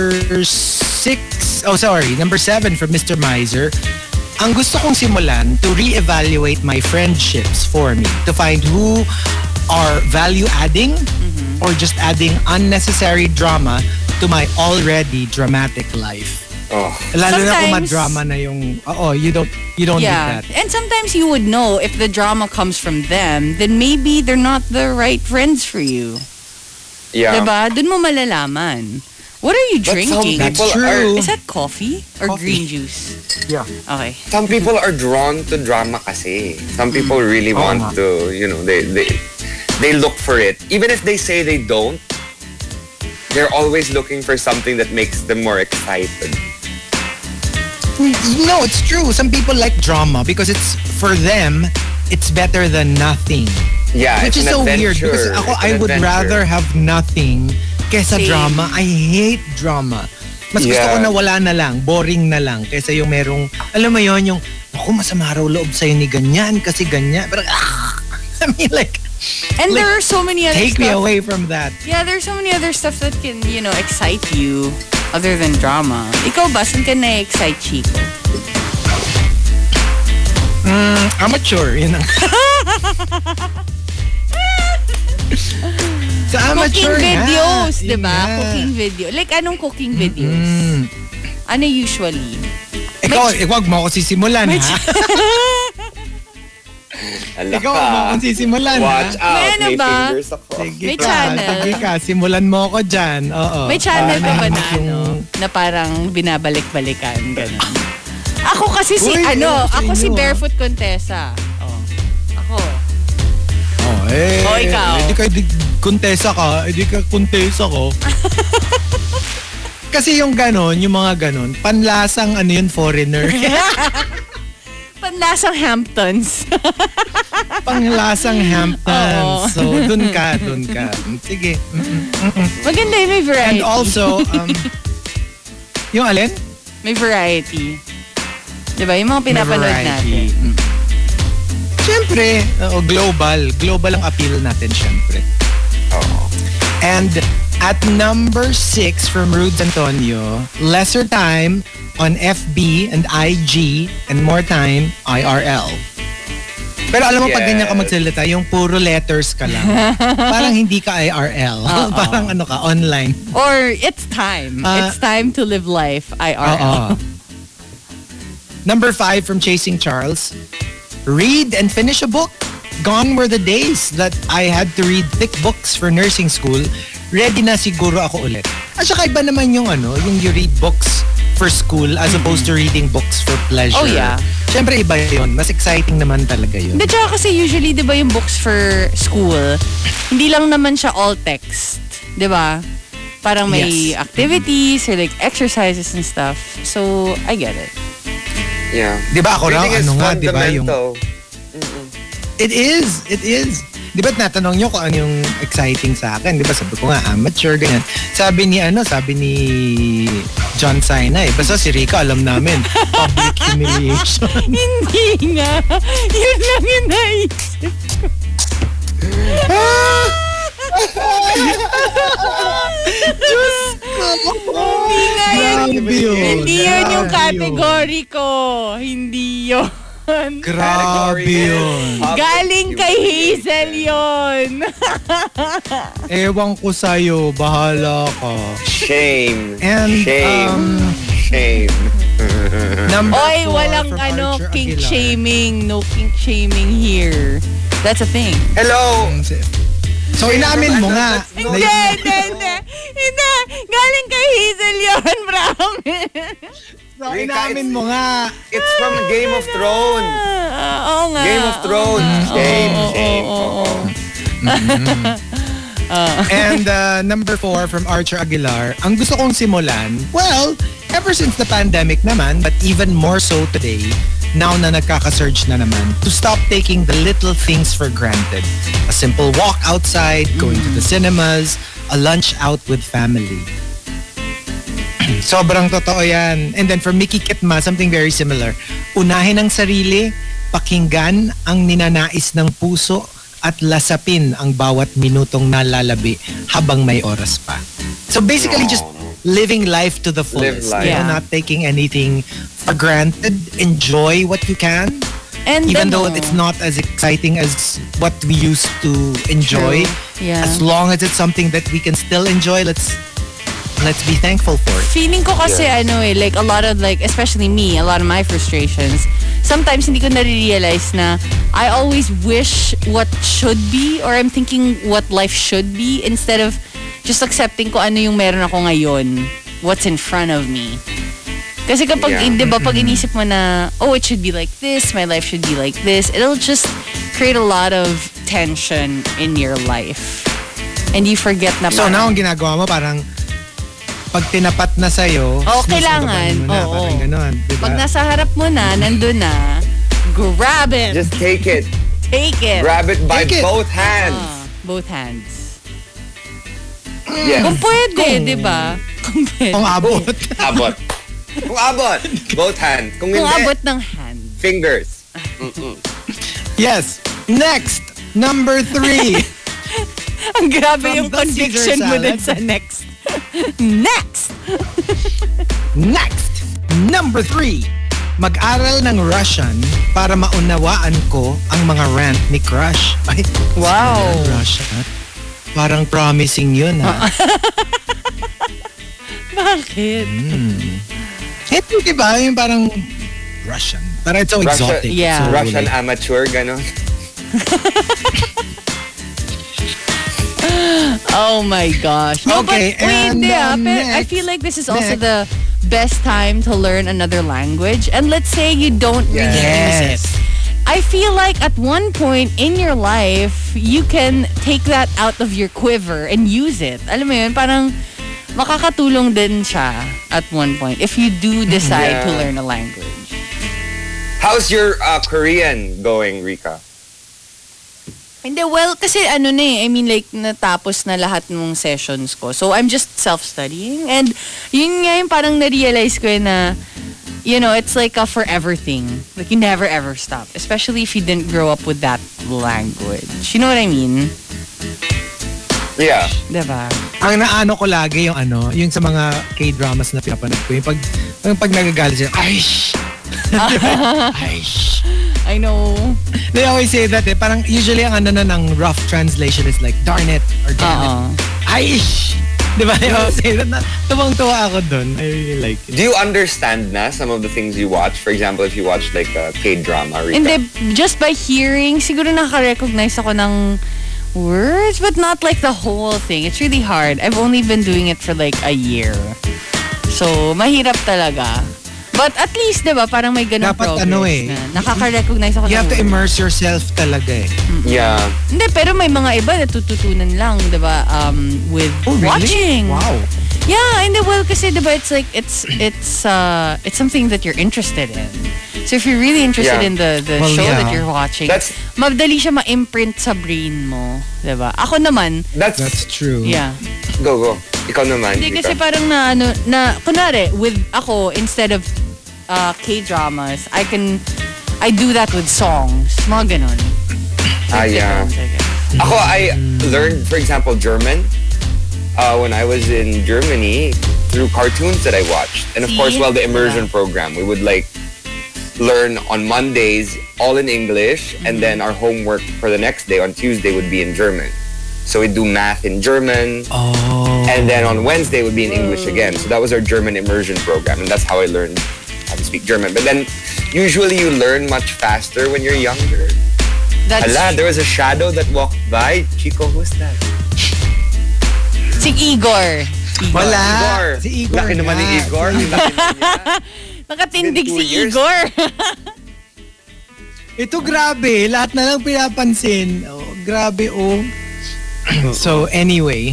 7 from Mr. Miser. Ang gusto kong simulan to reevaluate my friendships for me, to find who are value-adding or just adding unnecessary drama to my already dramatic life. Oh. Lalo na kung Sometimes- madrama na yung, you don't need Yeah. that. And sometimes you would know if the drama comes from them, then maybe they're not the right friends for you. Yeah. Diba? Dun mo malalaman. What are you But some drinking? people True. are Is that coffee or green juice? Yeah. Okay. some people are drawn to drama kasi. Some people really want nga. to, they look for it. Even if they say they don't, they're always looking for something that makes them more excited. No, it's true. Some people like drama because it's, for them, it's better than nothing. Yeah, Which it's is an so weird adventure. because ako, It's an I would adventure. rather have nothing kesa Same. drama. I hate drama. Mas gusto Yeah. ko na wala na lang, boring na lang, kaysa yung merong, alam mo yon yung, ako masama raw loob sa'yo ni ganyan kasi ganyan. Pero, I mean like, And Like, there are so many other take stuff. me away from that. Yeah, there's so many other stuff that can, excite you other than drama. Ikaw ba, saan ka na-excite, Chico? Amateur, yun ang. Sa amateur Cooking videos, nga, di yun ba? nga. Cooking video. Like, anong cooking videos? Ano usually? Ikaw, wag mo ako sisimulan, ha? Ala Ikaw, ka. wag mo akong sisimulan, Watch ha? out. May ano May ba? fingers ako. May channel. Sige ka, simulan mo ako dyan. Oo. May channel ka ba na, yung- na parang binabalik-balikan, gano'n? Ako kasi Uy, ewan ko sa ako si inyo, Barefoot Contessa. Oh. Ako. Ikaw. Hindi ka kontesa ka, hindi ka kontesa ko. Kasi yung ganon, yung mga ganon, panlasang ano yun, foreigner. Panlasang Hamptons. Panglasang Hamptons. Oo. So, dun ka. Sige. Maganda yun, may variety. And also, yung alin? May variety. Diba? Yung mga pinapanood natin. Siyempre, global. Global ang appeal natin, siyempre. Oo. And At number 6 from Rudes Antonio, lesser time on FB and IG and more time IRL. Pero alam mo, pag ganyan ka magsalita, yung puro letters ka lang. Parang hindi ka IRL. Parang ano ka, online. Or it's time. It's time to live life IRL. Number 5 from Chasing Charles, read and finish a book. Gone were the days that I had to read thick books for nursing school. Ready na siguro ako ulit. At saka iba naman yung yung you read books for school as opposed to reading books for pleasure. Oh, yeah. Siyempre iba yun. Mas exciting naman talaga yun. Hindi, tsaka kasi usually, di ba yung books for school, hindi lang naman siya all text. Di ba? Parang may activities or like exercises and stuff. So, I get it. Yeah. Di ba ako raw, di ba yung... It is. Di ba natanong nyo kung ano yung exciting sa akin? Di ba sabi ko nga, amateur, ganyan. Sabi ni John Cena eh. Basta si Rica, alam namin. Public humiliation. Hindi nga. Yun lang yung naisip ko. Diyos ko. Hindi nga yun. Hindi yun yung category ko. Hindi yun. Grabe yun. Galing kay Hazel yun. Ewan ko sa'yo. Bahala ka. Shame. And, shame. Oy, walang kink shaming. No kink shaming here. That's a thing. Hello. So, inamin mo nga. Hindi. Galing kay Hazel yun, promise. So, inamin mo nga. It's from Game of Thrones. Oo nga. Game of Thrones. Shame. And number 4 from Archer Aguilar, ang gusto kong simulan, well, ever since the pandemic naman, but even more so today, now na nagkaka-surge na naman, to stop taking the little things for granted. A simple walk outside, going to the cinemas, a lunch out with family. Sobrang totoo yan. And then for Mickey Kitma, something very similar. Unahin ang sarili, pakinggan ang ninanais ng puso, at lasapin ang bawat minutong nalalabi habang may oras pa. So basically just living life to the fullest. Not taking anything for granted. Enjoy what you can. And even though it's not as exciting as what we used to enjoy. Yeah. As long as it's something that we can still enjoy, let's be thankful for it. Feeling ko kasi like a lot of especially me, a lot of my frustrations, sometimes hindi ko na-realize na I always wish what should be or I'm thinking what life should be instead of just accepting ko ano yung meron ako ngayon, what's in front of me. Kasi kapag, di ba, pag inisip mo na, it should be like this, my life should be like this, it'll just create a lot of tension in your life. And you forget na So now, ang ginagawa mo parang pag tinapat na sa'yo, kailangan. Parang ganun, diba? Pag nasa harap mo na, nandun na, grab it. Just take it. Take it. Grab it by both hands. Both hands. Yes. Kung pwede, di ba? Kung pwede. Kung abot. Kung abot. Both hands. Kung hindi, abot ng hand. fingers. Yes. Next, number 3. Ang grabe From yung the conviction Caesar mo dun salad. sa next. Next! Next, number 3. Mag-aral ng Russian para maunawaan ko ang mga rant ni Crush. Ay, Wow. Russian. Parang promising yun, ha? Bakit? Ito, diba? Yung parang Russian. Parang it's so exotic. Yeah. So, Russian amateur, gano'n. Oh my gosh. No, Okay, but wait, and, pero I next- feel like this is also the best time to learn another language. And let's say you don't really use it. I feel like at one point in your life, you can take that out of your quiver and use it. Alam mo yun, parang makakatulong din siya at one point if you do decide to learn a language. How's your Korean going, Rika? Hindi, well, kasi I mean like natapos na lahat ng sessions ko. So I'm just self-studying. And yun nga yung parang na-realize ko na, it's like a forever thing. Like you never ever stop. Especially if you didn't grow up with that language. You know what I mean? Yeah. Diba? Ang naano ko lagi yung yung sa mga K-dramas na pinapanood ko, yung pag nagagalit siya, aish! Aish! I know. They always say that Parang usually ang ng rough translation is like, darn it, or damn it. Aish! Di ba? They always say that. Tuwang-tuwa ako dun. I really like it. Do you understand na some of the things you watch? For example, if you watch like a K-drama, Rita? Hindi, just by hearing, siguro nakaka-recognize ako ng words, but not like the whole thing. It's really hard. I've only been doing it for like a year. So, mahirap talaga. But at least, di ba, parang may ganun Dapat progress na nakaka-recognize ako You ng have to words. immerse yourself talaga Yeah. Hindi, pero may mga iba natututunan lang, di ba, with Oh, really? watching. Wow. Yeah, and well, kasi di ba, it's like, it's something that you're interested in. So if you're really interested Yeah. in the Well, show yeah. that you're watching, That's- madali siya ma-imprint sa brain mo, di ba? Ako naman, That's true. yeah. Go. Ikaw naman, Hindi Rita. kasi parang kunwari, with ako, instead of K-dramas, I do that with songs. Mga ganun. Yeah. Ako, I learned, for example, German when I was in Germany through cartoons that I watched. And of See? course, the immersion program. We would like learn on Mondays all in English, and then our homework for the next day on Tuesday would be in German. So we'd do math in German, and then on Wednesday would be in English again. So that was our German immersion program, and that's how I learned how to speak German. But then usually you learn much faster when you're younger. That's Hala, there was a shadow that walked by. Chico, who's that? si Igor. Wala. Igor. Si Igor Laki naman ni nga. Igor. Ang laki naman niya. Nakatindig Been 2 si years. Igor. Ito grabe, lahat na lang pinapansin. Grabe. So anyway,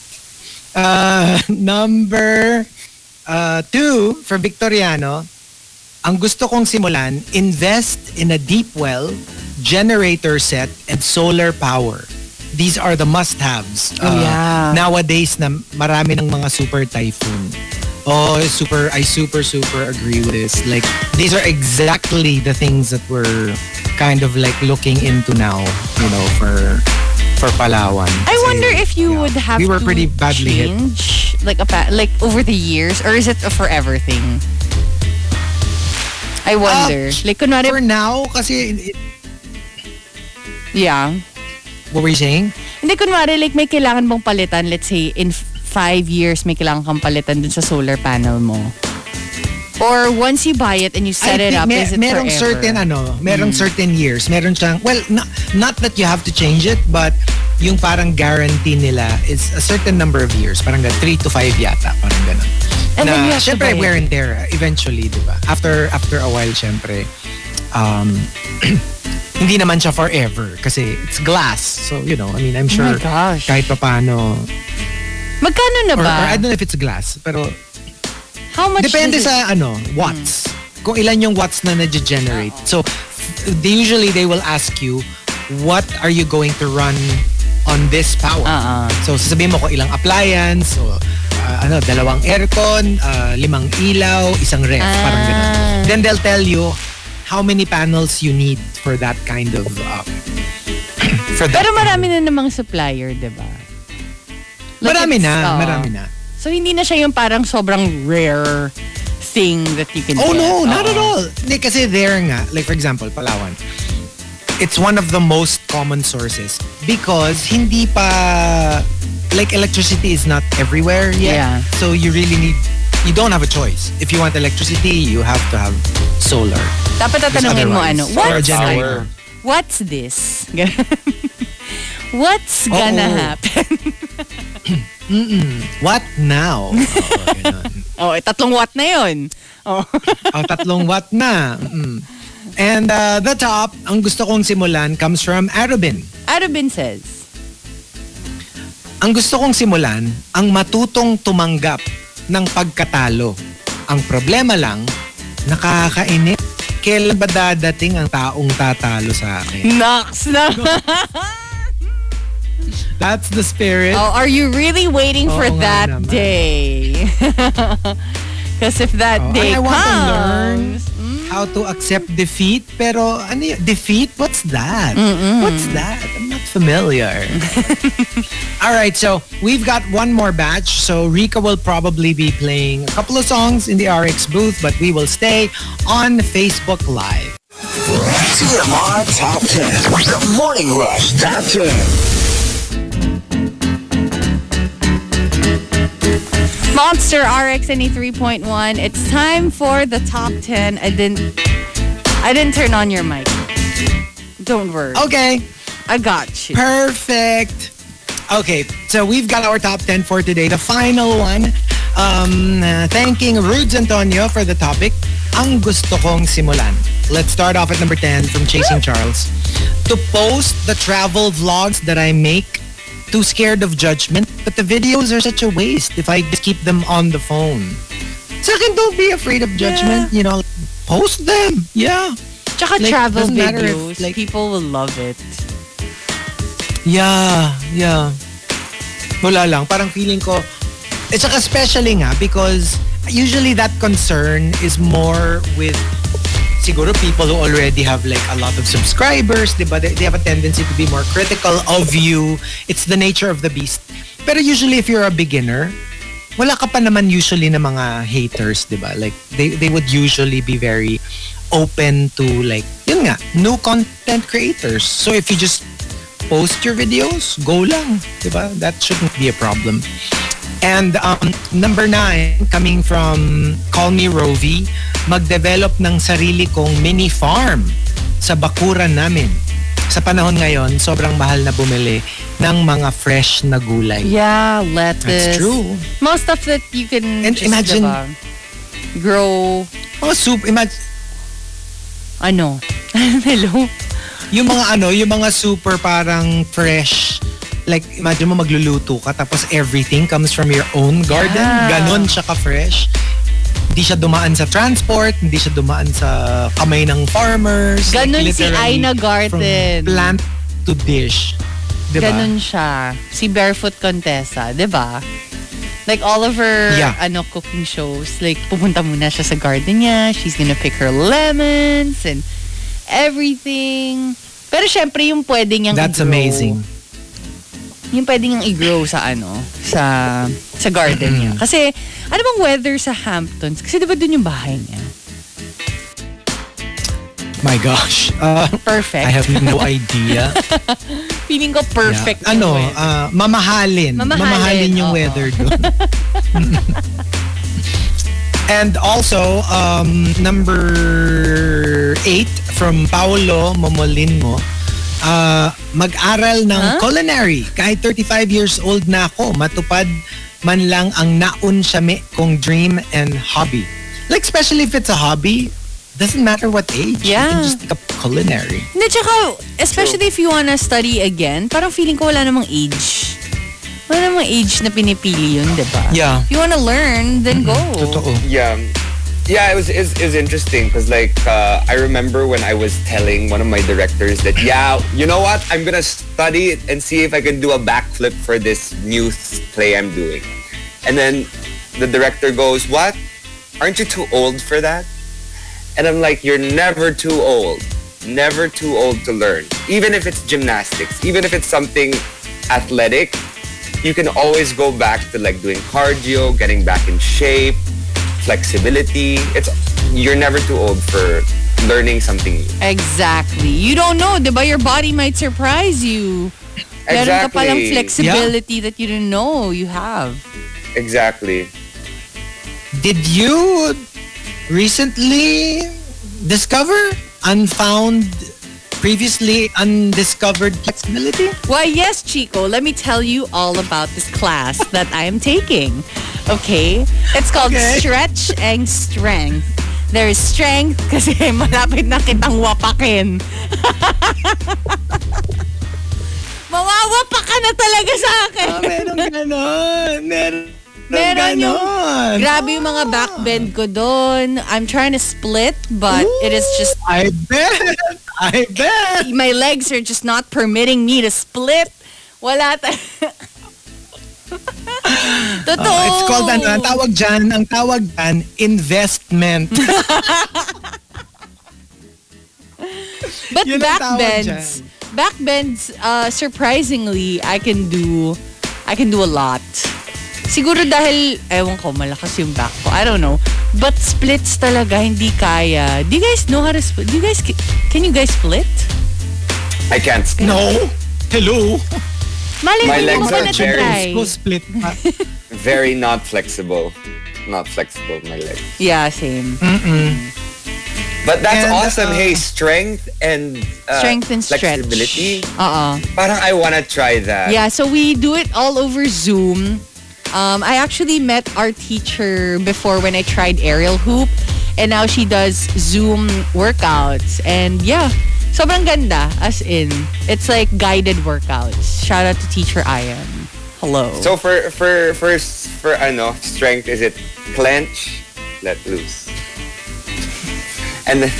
number 2 for Victoriano, ang gusto kong simulan, invest in a deep well, generator set, and solar power. These are the must-haves. Yeah. Nowadays na marami ng mga super typhoon. I super agree with this. Like, these are exactly the things that we're kind of like looking into now, for Palawan. I wonder if you would have we were to pretty badly hit. change like over the years, or is it a forever thing? I wonder. Like, kunwari, For now, kasi, yeah. what were you saying? Hindi, kunwari, like, may kailangan bang palitan, let's say, in 5 years, may kailangan kang palitan dun sa solar panel mo. Or once you buy it and you set it up, is it merong forever? merong certain years. Meron siyang, well, not that you have to change it, but yung parang guarantee nila is a certain number of years. Parang 3 to 5 yata. Parang ganun. And then you have to syempre, buy wear it. and tear eventually, di ba? After a while, syempre, hindi naman siya forever kasi it's glass. So, I'm sure my gosh. kahit pa paano, Magkano na or ba? I don't know if it's glass, pero How much depende does it- sa watts. Kung ilan yung watts na na-generate. So, usually they will ask you, what are you going to run on this power? So, sasabihin mo kung ilang appliance, o 2 aircon, 5 ilaw, 1 ref, parang ganun. Then they'll tell you how many panels you need for that kind of for that. Pero marami na namang supplier, di ba? Like Marami it's, na. So, hindi na siya yung parang sobrang rare thing that you can Oh get. no, not at all. Hindi, kasi there nga, like for example, Palawan, it's one of the most common sources because hindi pa, like electricity is not everywhere yet. Yeah. So you don't have a choice. If you want electricity, you have to have solar. Dapat tatanungin mo Otherwise, what's, solar generator. what's this? What's gonna happen? What now? Ganun. Oh, 3 watt na yun. Oh. 3 watt na. And the top, ang gusto kong simulan comes from Arubin. Arubin says, Ang gusto kong simulan, ang matutong tumanggap ng pagkatalo. Ang problema lang, nakakainip. Kailan ba dadating ang taong tatalo sa akin? Nox na. That's the spirit. Oh, are you really waiting for Oo nga that naman. day? Because if that day I want to learn comes, how to accept defeat. Pero ano yun? Defeat? What's that? What's that? I'm not familiar. All right, so we've got one more batch. So Rika will probably be playing a couple of songs in the RX booth, but we will stay on Facebook Live. TMR Top 10. The Morning Rush Top 10. Monster RX 3.1. It's time for the top 10. I didn't turn on your mic. Don't worry. Okay, I got you. perfect. Okay, so we've got our top 10 for today. The final one. Thanking Rudes Antonio for the topic. Ang gusto kong simulan. Let's start off at number 10 from Chasing Charles. To post the travel vlogs that I make, too scared of judgment, but the videos are such a waste if I just keep them on the phone. Second, don't be afraid of judgment. You know, post them. Yeah. Tsaka Like, travel doesn't matter if, videos. like- People will love it. Yeah. Wala lang. Parang feeling ko, it's saka especially nga because usually that concern is more with siguro people who already have like a lot of subscribers, diba? They have a tendency to be more critical of you. It's the nature of the beast. Pero usually if you're a beginner, wala ka pa naman usually na mga haters, diba? Like they would usually be very open to like, yun nga, new content creators. So if you just post your videos, go lang, diba? That shouldn't be a problem. And number 9, coming from Call Me Rovi, mag-develop ng sarili kong mini farm sa bakuran namin. Sa panahon ngayon, sobrang mahal na bumili ng mga fresh na gulay. Yeah, lettuce. That's true. Most of it you can And just imagine- diba, grow. Oh, soup. Ano? Hello? Yung mga super parang fresh. Like, imagine mo magluluto ka tapos everything comes from your own garden. Yeah. Ganon siya ka-fresh. Hindi siya dumaan sa transport, hindi siya dumaan sa kamay ng farmers. Ganon si literally Aina Garten. From plant to dish. Diba? Ganun siya. Si Barefoot Contessa, di ba? Like all of her Yeah. cooking shows, like pupunta muna siya sa garden niya, she's gonna pick her lemons and everything. Pero syempre yung pwede niyang That's i-grow. amazing. Yung pwede niyang i-grow sa sa garden niya. Kasi ano bang weather sa Hamptons? Kasi di ba dun yung bahay niya? My gosh. Perfect. I have no idea. Feeling ko perfect. Yeah. yung weather. Mamahalin. Mamahalin yung oo. weather doon. And also, number 8 from Paolo Momolinmo, mag-aral ng culinary. Kahit 35 years old na ako, matupad man lang ang naunsyami kong dream and hobby. Like, especially if it's a hobby, doesn't matter what age. You Yeah. can just take up culinary. Hindi, tsaka, especially if you wanna study again, parang feeling ko wala namang age. Wala namang age na pinipili yun, di ba? Yeah. If you wanna learn, then go. Totoo. Yeah. Yeah, it was interesting because like I remember when I was telling one of my directors that you know what, I'm gonna study it and see if I can do a backflip for this new play I'm doing. And then the director goes, "What? Aren't you too old for that?" And I'm like, "You're never too old. Never too old to learn. Even if it's gymnastics, even if it's something athletic, you can always go back to like doing cardio, getting back in shape, flexibility. You're never too old for learning something new." Exactly. You don't know, di ba? Your body might surprise you. Meron ka palang Exactly. flexibility that you didn't know you have. Exactly. Did you recently discover unfound, previously undiscovered flexibility? Why, yes, Chico. Let me tell you all about this class that I am taking. Okay? It's called Okay. Stretch and Strength. There is strength kasi malapit na kitang wapakin. Mawawapak ka na talaga sa akin. Meron ganon. Meron yung, ganon. grabe yung mga backbend ko doon. I'm trying to split, but it is just, I bet. my legs are just not permitting me to split. Wala Totoo. It's called, ang tawag dyan, investment. But Yun ang tawag backbends, backbends, surprisingly, I can do a lot. Siguro dahil, ewan ko, malakas yung back ko. I don't know. But splits talaga, hindi kaya. Do you guys know how to split? Can you guys split? I can't split. No. Hello. Malay My mo, legs kung are na very try. Go split. Very not flexible. Not flexible, my legs. Yeah, same. But that's And, awesome. Hey, strength and Stretch. flexibility. Uh-uh. Parang I wanna try that. Yeah, so we do it all over Zoom. I actually met our teacher before when I tried aerial hoop, and now she does Zoom workouts. And yeah, sobrang ganda, as in, it's like guided workouts. Shout out to Teacher Ian. Hello. So for strength, is it clench, let loose, and then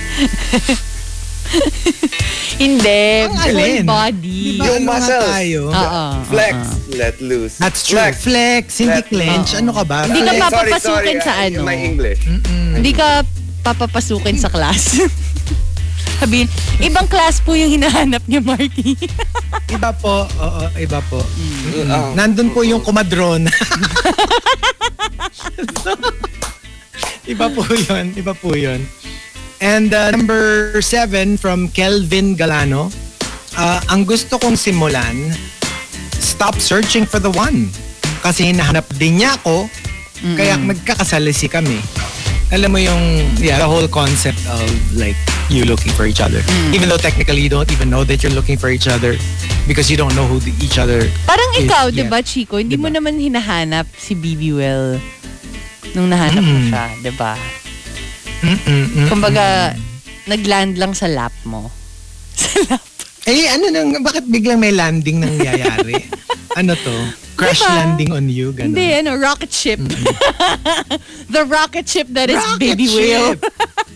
Hindi, Ang full alin? body. Diba? yung Ano nga muscles, tayo? flex, let loose. That's true. Flex, hindi Let- clench. Ano ka ba? Hindi ka Sorry, papapasukin sa ano. My English. Hindi ka papapasukin sa class. Sabihin, ibang class po yung hinahanap niya, Marky. Iba po. Oo, iba po. Oh. Nandun po yung kumadron. Iba po yun. Iba po yun. And number 7 from Kelvin Galano. Ang gusto kong simulan, stop searching for the one. Kasi hinahanap din niya ako, kaya nagkakasalisi kami. Alam mo yung, the whole concept of like, you looking for each other. Even though technically you don't even know that you're looking for each other because you don't know who each other Parang is ikaw, yet. di ba, Chico? Hindi mo Diba? naman hinahanap si BB Well nung nahanap mo siya, di ba? Kumbaga, nagland lang sa lap mo. Sa lap. Eh, ano nang, bakit biglang may landing nangyayari? Ano to? Crash Diba? landing on you? Ganun. Hindi, rocket ship. The rocket ship that is Rocket Baby Whale. ship.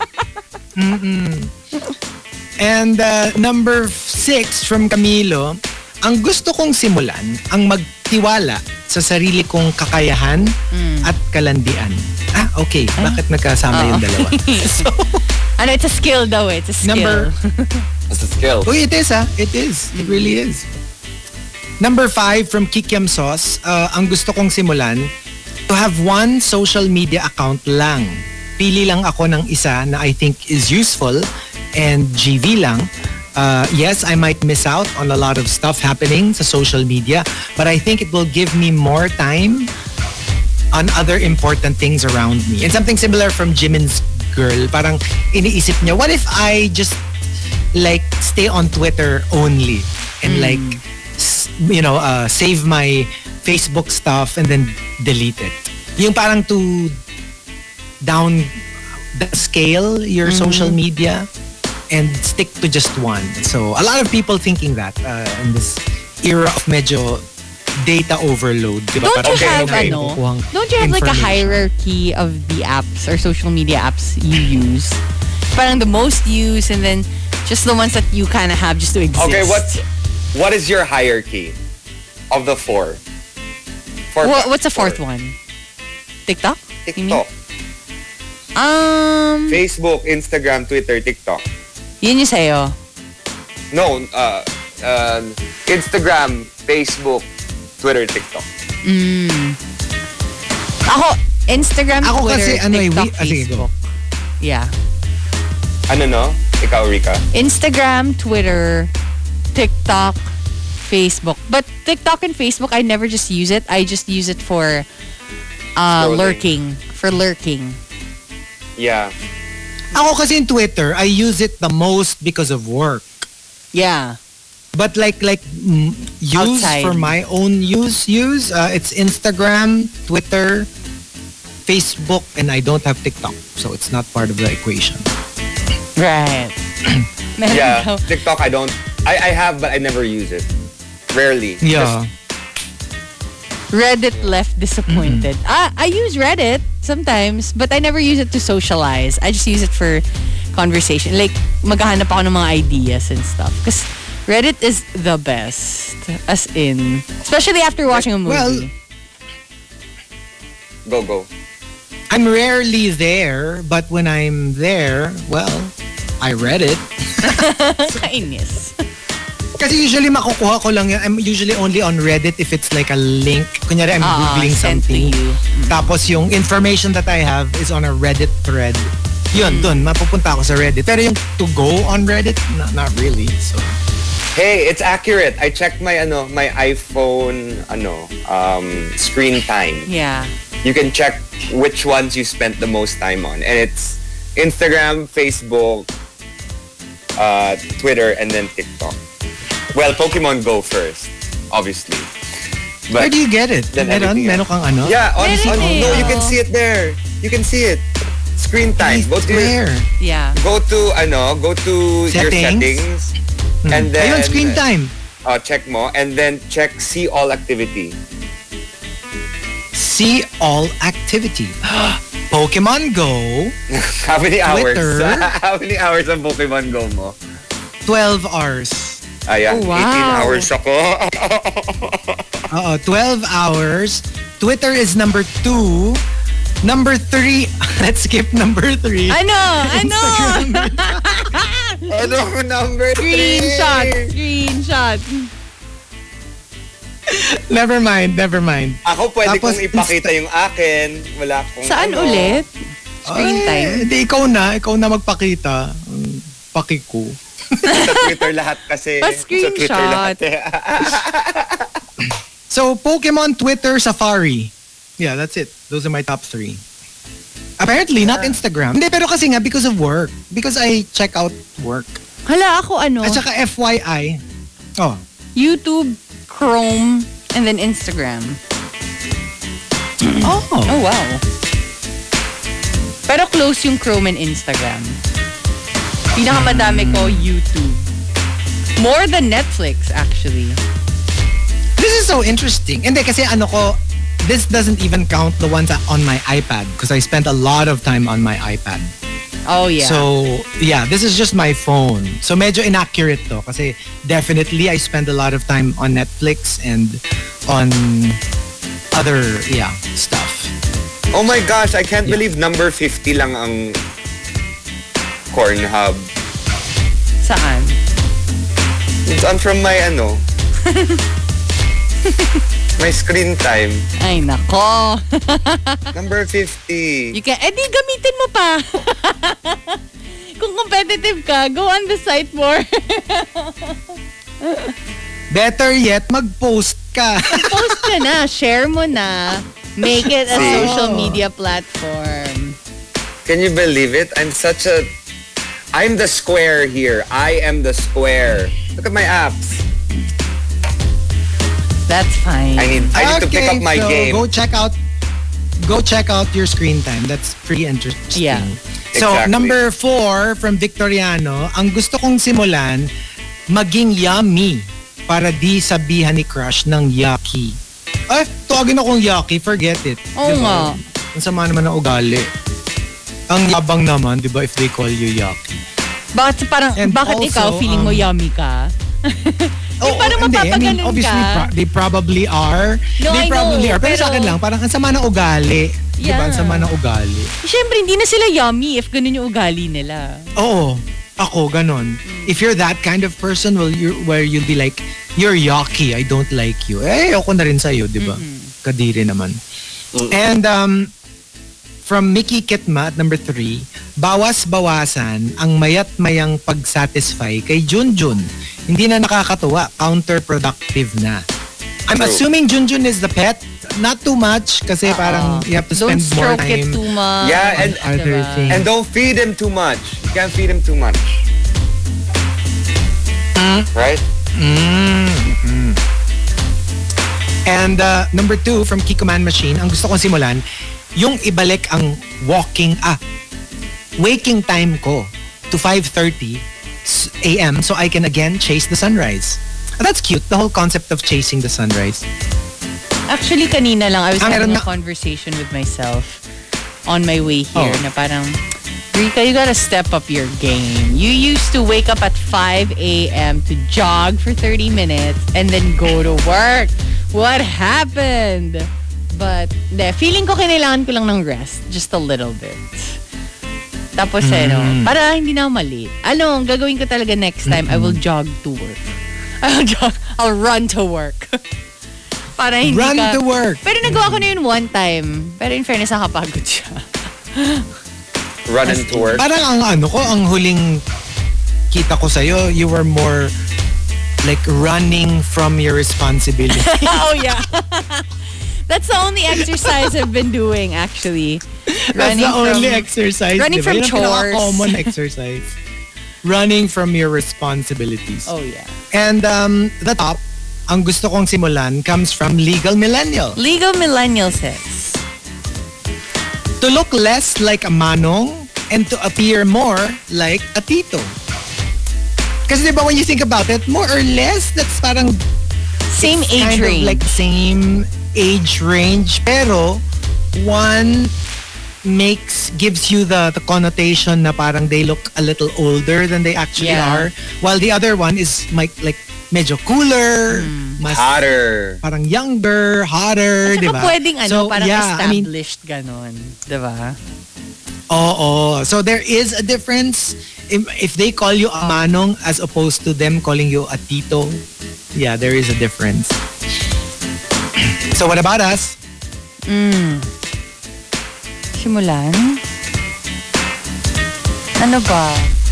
And number 6 from Camilo, ang gusto kong simulan, ang magtiwala sa sarili kong kakayahan at kalandian. Ah, okay. Bakit nagkasama yung dalawa? So, Ano, it's a skill daw eh. It's a skill. Number- It's a skill. oh, it is It is. It really is. Number 5 from Kikiam Sauce, ang gusto kong simulan, to have one social media account lang. Pili lang ako ng isa na I think is useful and GV lang. Yes, I might miss out on a lot of stuff happening sa social media, but I think it will give me more time on other important things around me. And something similar from Jimin's girl, parang iniisip niya, what if I just like stay on Twitter only and like save my Facebook stuff and then delete it. Yung parang to down the scale your social media and stick to just one. So a lot of people thinking that in this era of medyo data overload. Diba? Don't you Parang have kailangan ano? kukuhang Don't you have like a information. hierarchy of the apps or social media apps you use? Parang the most used and then just the ones that you kind of have just to exist. Okay, what is your hierarchy of the four? What's the fourth one? TikTok? You mean? TikTok, Facebook, Instagram, Twitter, TikTok. Yun yung sa'yo. No, Instagram, Facebook, Twitter, TikTok. Ako, Instagram, Ako Twitter, kasi, ano eh, TikTok, sige, go. Facebook. Yeah. Ano no? Ikaw, Rika? Instagram, Twitter, TikTok, Facebook. But TikTok and Facebook, I never just use it. I just use it for Scrolling. lurking. For lurking. Yeah. Ako kasi in Twitter, I use it the most because of work. Yeah. But like use Outside. for my own use, it's Instagram, Twitter, Facebook, and I don't have TikTok. So it's not part of the equation. Right. Meron Yeah. daw. TikTok, I have, but I never use it. Rarely. Yeah. Reddit left disappointed. I use Reddit sometimes, but I never use it to socialize. I just use it for conversation. Like, maghahanap ako ng mga ideas and stuff. Because Reddit is the best. As in, especially after watching a movie. Well, Go. I'm rarely there, but when I'm there, well, I read it. Kainis. Kasi usually makukuha ko lang yan. I'm usually only on Reddit if it's like a link. Kunyari, I'm Googling sent to something. you. Tapos yung information that I have is on a Reddit thread. Yun, dun, mapupunta ako sa Reddit. Pero yung to go on Reddit, not really. So, Hey, it's accurate. I checked my iPhone screen time. Yeah. You can check which ones you spent the most time on, and it's Instagram, Facebook, Twitter, and then TikTok. Well, Pokemon Go first, obviously. where do you get it? Then Meron everything else. kang ano? Yeah, Really? no, you can see it there. You can see it. Screen time. Go to Where? Yeah. your Settings? settings, and then Ayun, screen time. check mo, and then check see all activity. See all activity. Pokemon Go, How many hours? Twitter. How many hours ang Pokemon Go mo? 12 hours. Ayan, Oh, wow. 18 hours ako. 12 hours. Twitter is number 2. Number 3, let's skip number 3. Ano? Ano number 3? Screenshot. Never mind. Ako pwede Tapos, kong ipakita yung akin. Wala akong Saan ulit? Screen time? Hindi, ikaw na magpakita. Paki ko. Sa Twitter lahat kasi. Pa Sa Twitter screenshot. lahat. So, Pokemon, Twitter, Safari. Yeah, that's it. Those are my top 3. Apparently, not Instagram. Hindi, pero kasi nga, because of work. Because I check out work. Hala, ako ano? At saka FYI. Oh, YouTube, Chrome, and then Instagram. Oh. Oh, wow. Pero close yung Chrome and Instagram. Pinakamadami ko, YouTube. More than Netflix, actually. This is so interesting. Hindi, kasi this doesn't even count the ones on my iPad because I spent a lot of time on my iPad. Oh, yeah. So, yeah, this is just my phone. So, medyo inaccurate to kasi definitely I spend a lot of time on Netflix and on other, stuff. Oh my gosh, I can't believe number 50 lang ang Pornhub. Saan? It's on from my my screen time. Ay, nako. Number 50. You can, gamitin mo pa. Kung competitive ka, go on the site more. Better yet, mag-post ka. Post ka na, share mo na. Make it a See? social media platform. Can you believe it? I'm the square here. I am the square. Look at my apps. That's fine. I need to pick up my so game. Go check out your screen time. That's pretty interesting. Yeah. So, Exactly. number 4 from Victoriano, ang gusto kong simulan, maging yummy para di sabihan ni crush ng yucky. Ay, tawagin akong yucky, forget it. Oo Diba? nga. Ang sama naman ng ugali. Ang yabang naman, di ba, if they call you yucky. Bakit And bakit also, ikaw feeling mo yummy ka? Paano hindi. mapapaganon obviously, ka? they probably are. No, they I probably know, are. Pero sa akin lang, parang ang sama ng ugali. Di ba? Yeah. Ang sama ng ugali. Siyempre, hindi na sila yummy if ganun yung ugali nila. Oo. Ako, ganon. If you're that kind of person, where you'll be like, you're yucky, I don't like you. Ako na rin sa'yo, di ba? Kadiri naman. And from Mickey Kitma at number 3, bawas-bawasan ang mayat-mayang pag-satisfy kay Junjun. Hindi na nakakatuwa, counterproductive na. I'm True. assuming Junjun is the pet. Not too much kasi parang you have to Don't spend more stroke it time too much. Yeah, and- on other Diba? things. And don't feed him too much. You can't feed him too much. Right? And number 2 from Kiko Man Machine, ang gusto kong simulan, yung ibalik ang waking time ko to 5:30 a.m. so I can again chase the sunrise. That's cute, the whole concept of chasing the sunrise. Actually, kanina lang, I was having meron a conversation with myself on my way here Oh. na parang, Rika, you gotta step up your game. You used to wake up at 5 a.m. to jog for 30 minutes and then go to work. What happened? But, feeling ko kailangan ko lang ng rest. Just a little bit. Tapos, para hindi na ako mali. Ang gagawin ko talaga next time, I will jog to work. I'll run to work. Para hindi Run ka... to work. Pero nagawa ko na yun one time. Pero in fairness, nakapagod siya. Running to work. Parang ang huling kita ko sa'yo, you were more like running from your responsibility. Oh, yeah. That's the only exercise I've been doing, actually. That's the only exercise. Running from Yun ang chores. common exercise. Running from your responsibilities. Oh, yeah. And the top, ang gusto kong simulan comes from Legal Millennial. Legal Millennial says, To look less like a manong and to appear more like a tito. Kasi diba when you think about it, more or less, that's parang same it's age kind range. of like same age range. Pero one gives you the connotation na parang they look a little older than they actually Yeah. are. While the other one is like medyo cooler, mas Hotter. parang younger, hotter, At di saka ba? pwedeng parang yeah, I mean, established ganon. Diba? oo. So there is a difference if they call you a manong as opposed to them calling you a tito. Yeah, there is a difference. So what about us? Simulan? Ano ba?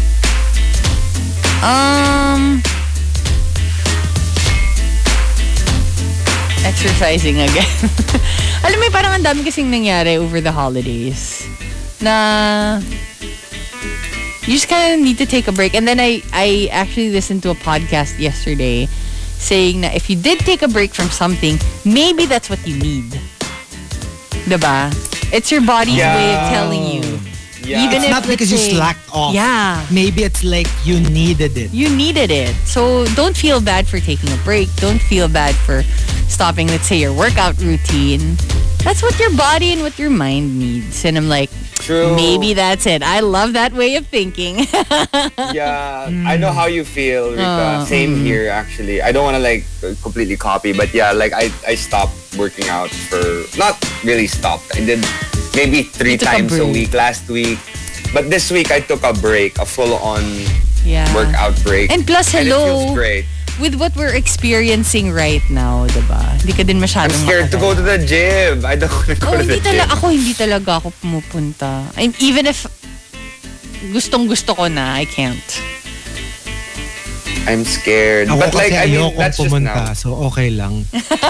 Exercising again. Alam mo, parang ang dami kasing nangyari over the holidays na you just kind of need to take a break. And then I actually listened to a podcast yesterday saying na if you did take a break from something, maybe that's what you need. Diba? It's your body's way of telling you. Yeah. Even It's if, not because you let's say- slacked off. Yeah. Maybe it's like you needed it. You needed it. So don't feel bad for taking a break. Don't feel bad for stopping, let's say, your workout routine. That's what your body and what your mind needs. And I'm like, True. maybe that's it. I love that way of thinking. Yeah, I know how you feel, Rika. Same here, actually. I don't want to like completely copy, but yeah, like I stopped working out for, not really stopped. I did maybe 3 took a times a break. week last week. But this week I took a break, a full-on Yeah. workout break. And plus, And it hello, feels great. with what we're experiencing right now, diba? Hindi ka din I'm masyadong scared to go to the gym. I don't want to go Oh, to the gym. hindi talaga ako pumupunta. And even if gustong gusto ko na, I can't. I'm scared. Ako But like, kasi I mean, ayokong that's just pumunta, now. so okay lang.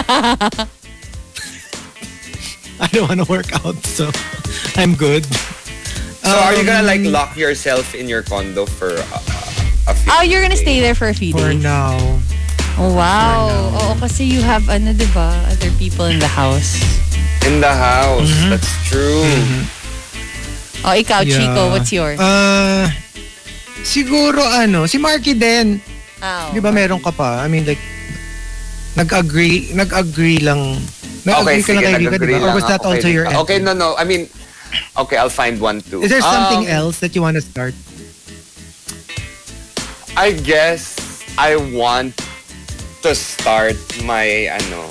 I don't want to work out, so I'm good. So are you gonna like lock yourself in your condo for a few Oh, you're gonna days? stay there for a few For days. now. Oh, wow. Oo, kasi you have, diba, other people in the house. In the house. That's true. Oh, ikaw, Chico, what's yours? Siguro si Marky din. Oh. Di ba meron ka pa? I mean like, nag-agree lang. Okay, Nag-agree ka lang sige, kay Rika, nag-agree di ba? Or lang was that ako also kay your Rika. end? Okay, no. I mean, okay, I'll find one too. Is there something else that you want to start? I guess I want to start my,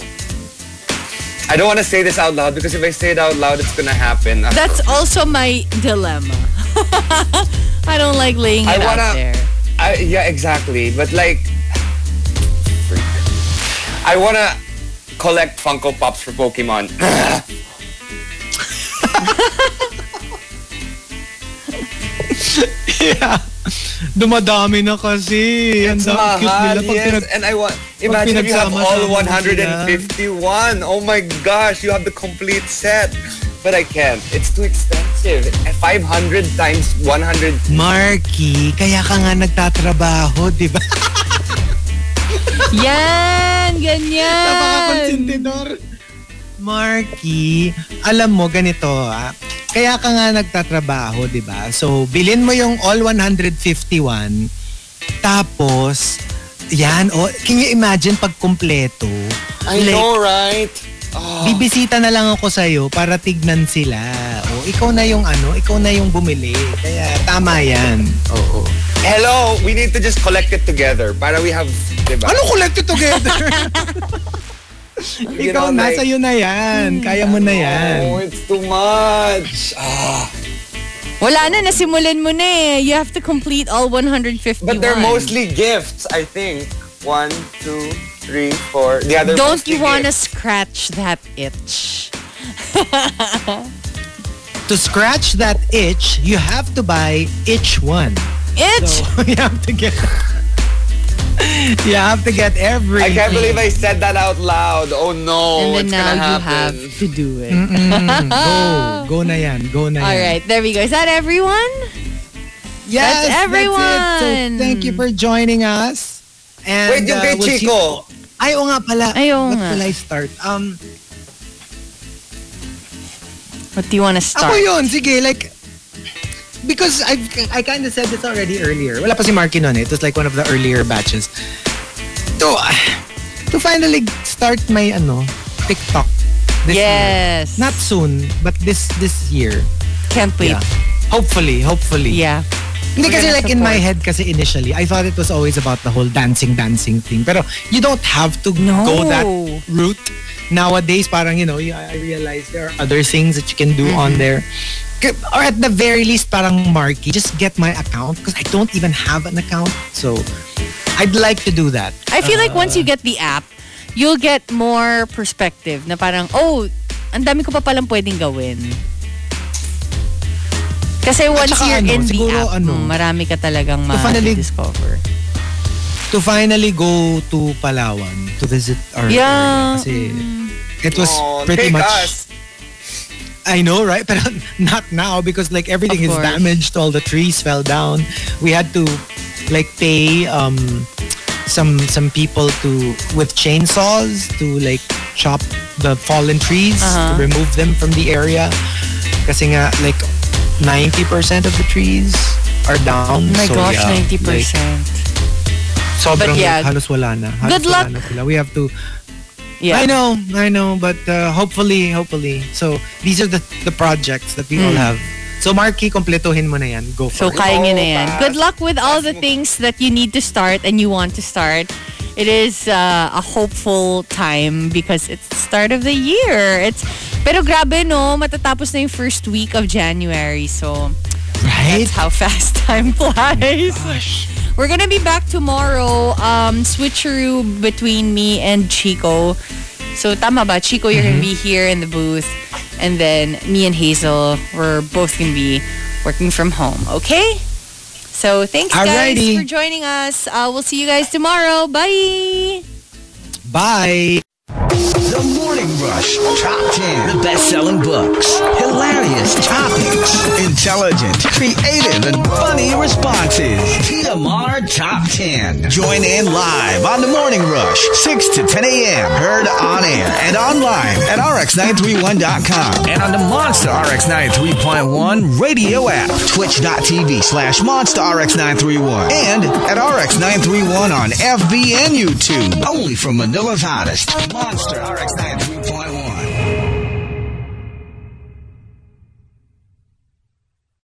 I don't want to say this out loud because if I say it out loud, it's gonna happen. That's also my dilemma. I don't like laying it out there. Yeah, exactly. But like, freak. I wanna collect Funko Pops for Pokemon. Yeah. Dumadami na kasi. It's Ang cute mahal, nila. yes. And I want, imagine if you have all pinagsama-sama 151. Oh my gosh, you have the complete set. But I can't. It's too expensive. 500 times 100. Marky, kaya ka nga nagtatrabaho, di ba? Yan! Ganyan! Napaka-konsentidor. Marky, alam mo, ganito kaya ka nga nagtatrabaho, di ba? So, bilhin mo yung all 151, tapos, yan, can you imagine pag kumpleto? I know, right? Bibisita na lang ako sa'yo para tignan sila. Ikaw na yung bumili. Kaya tama yan. Oo. Hello, we need to just collect it together para we have, diba? Ano collect it together? Ikaw know, na, like- sa'yo na yan. Kaya mo na yan. Oh, it's too much. Wala na, nasimulan mo na eh. You have to complete all 151. But they're mostly gifts, I think. 1, 2, 3, 4. The other Don't you want to scratch that itch? To scratch that itch, you have to buy Itch One. Itch? So you have to get. You have to get everything. I can't believe I said that out loud. Oh no, and then it's now gonna you happen. have to do it. Go na yan. Go na yan. All right, there we go. Is that everyone? Yes, That's everyone. That's it. So thank you for joining us. And, Wait, yung kay we'll see- Chico. Ay, oo nga pala. Ay, oo What nga. will I start? What do you want to start? Ako yun, sige, like, because I kind of said this already earlier. Wala pa si Marky nun eh. It was like one of the earlier batches. To finally start my, TikTok this year. Yes. Not soon, but this year. Can't wait. Yeah. Hopefully. Yeah. Hindi We're kasi gonna like in my support. head kasi initially, I thought it was always about the whole dancing thing. Pero you don't have to No. go that route. Nowadays, parang, I realize there are other things that you can do on there. Or at the very least, parang Marky, just get my account because I don't even have an account. So, I'd like to do that. I feel like once you get the app, you'll get more perspective na parang, oh, ang dami ko pa palang pwedeng gawin. Kasi once saka you're in the siguro app, marami ka talagang finally- ma-discover. To finally go to Palawan to visit our area. Kasi it was pretty take much... us. I know, right? But not now because like everything Of is course. damaged. All the trees fell down. We had to like pay some people with chainsaws to like chop the fallen trees to remove them from the area. Kasi nga like 90% of the trees are down. Oh my so, gosh, yeah, 90%. Like, sobrang But yeah, halos wala na. Halos good luck. wala na sila. We have to... Yeah. I know, but hopefully. So, these are the projects that we all have. So, Marky, kompletohin mo na yan. Go for So, it. kaya nyo na yan. fast. Good luck with all the things that you need to start and you want to start. It is a hopeful time because it's the start of the year. Pero grabe no, matatapos na yung first week of January. So, Right? that's how fast time flies. Gosh. We're gonna be back tomorrow. Switcheroo between me and Chico. So tama ba? Chico, you're gonna be here in the booth. And then me and Hazel, we're both gonna be working from home. Okay? So thanks guys Alrighty. for joining us. We'll see you guys tomorrow. Bye! Bye. The Morning Rush Top 10. The best-selling books. Hilarious topics. Intelligent, creative, and funny responses. TMR Top 10. Join in live on The Morning Rush. 6 to 10 a.m. Heard on air and online at rx931.com. And on the Monster RX 93.1 radio app. Twitch.tv/Monster RX931. And at RX931 on FB and YouTube. Only from Manila's hottest. Monster RX931.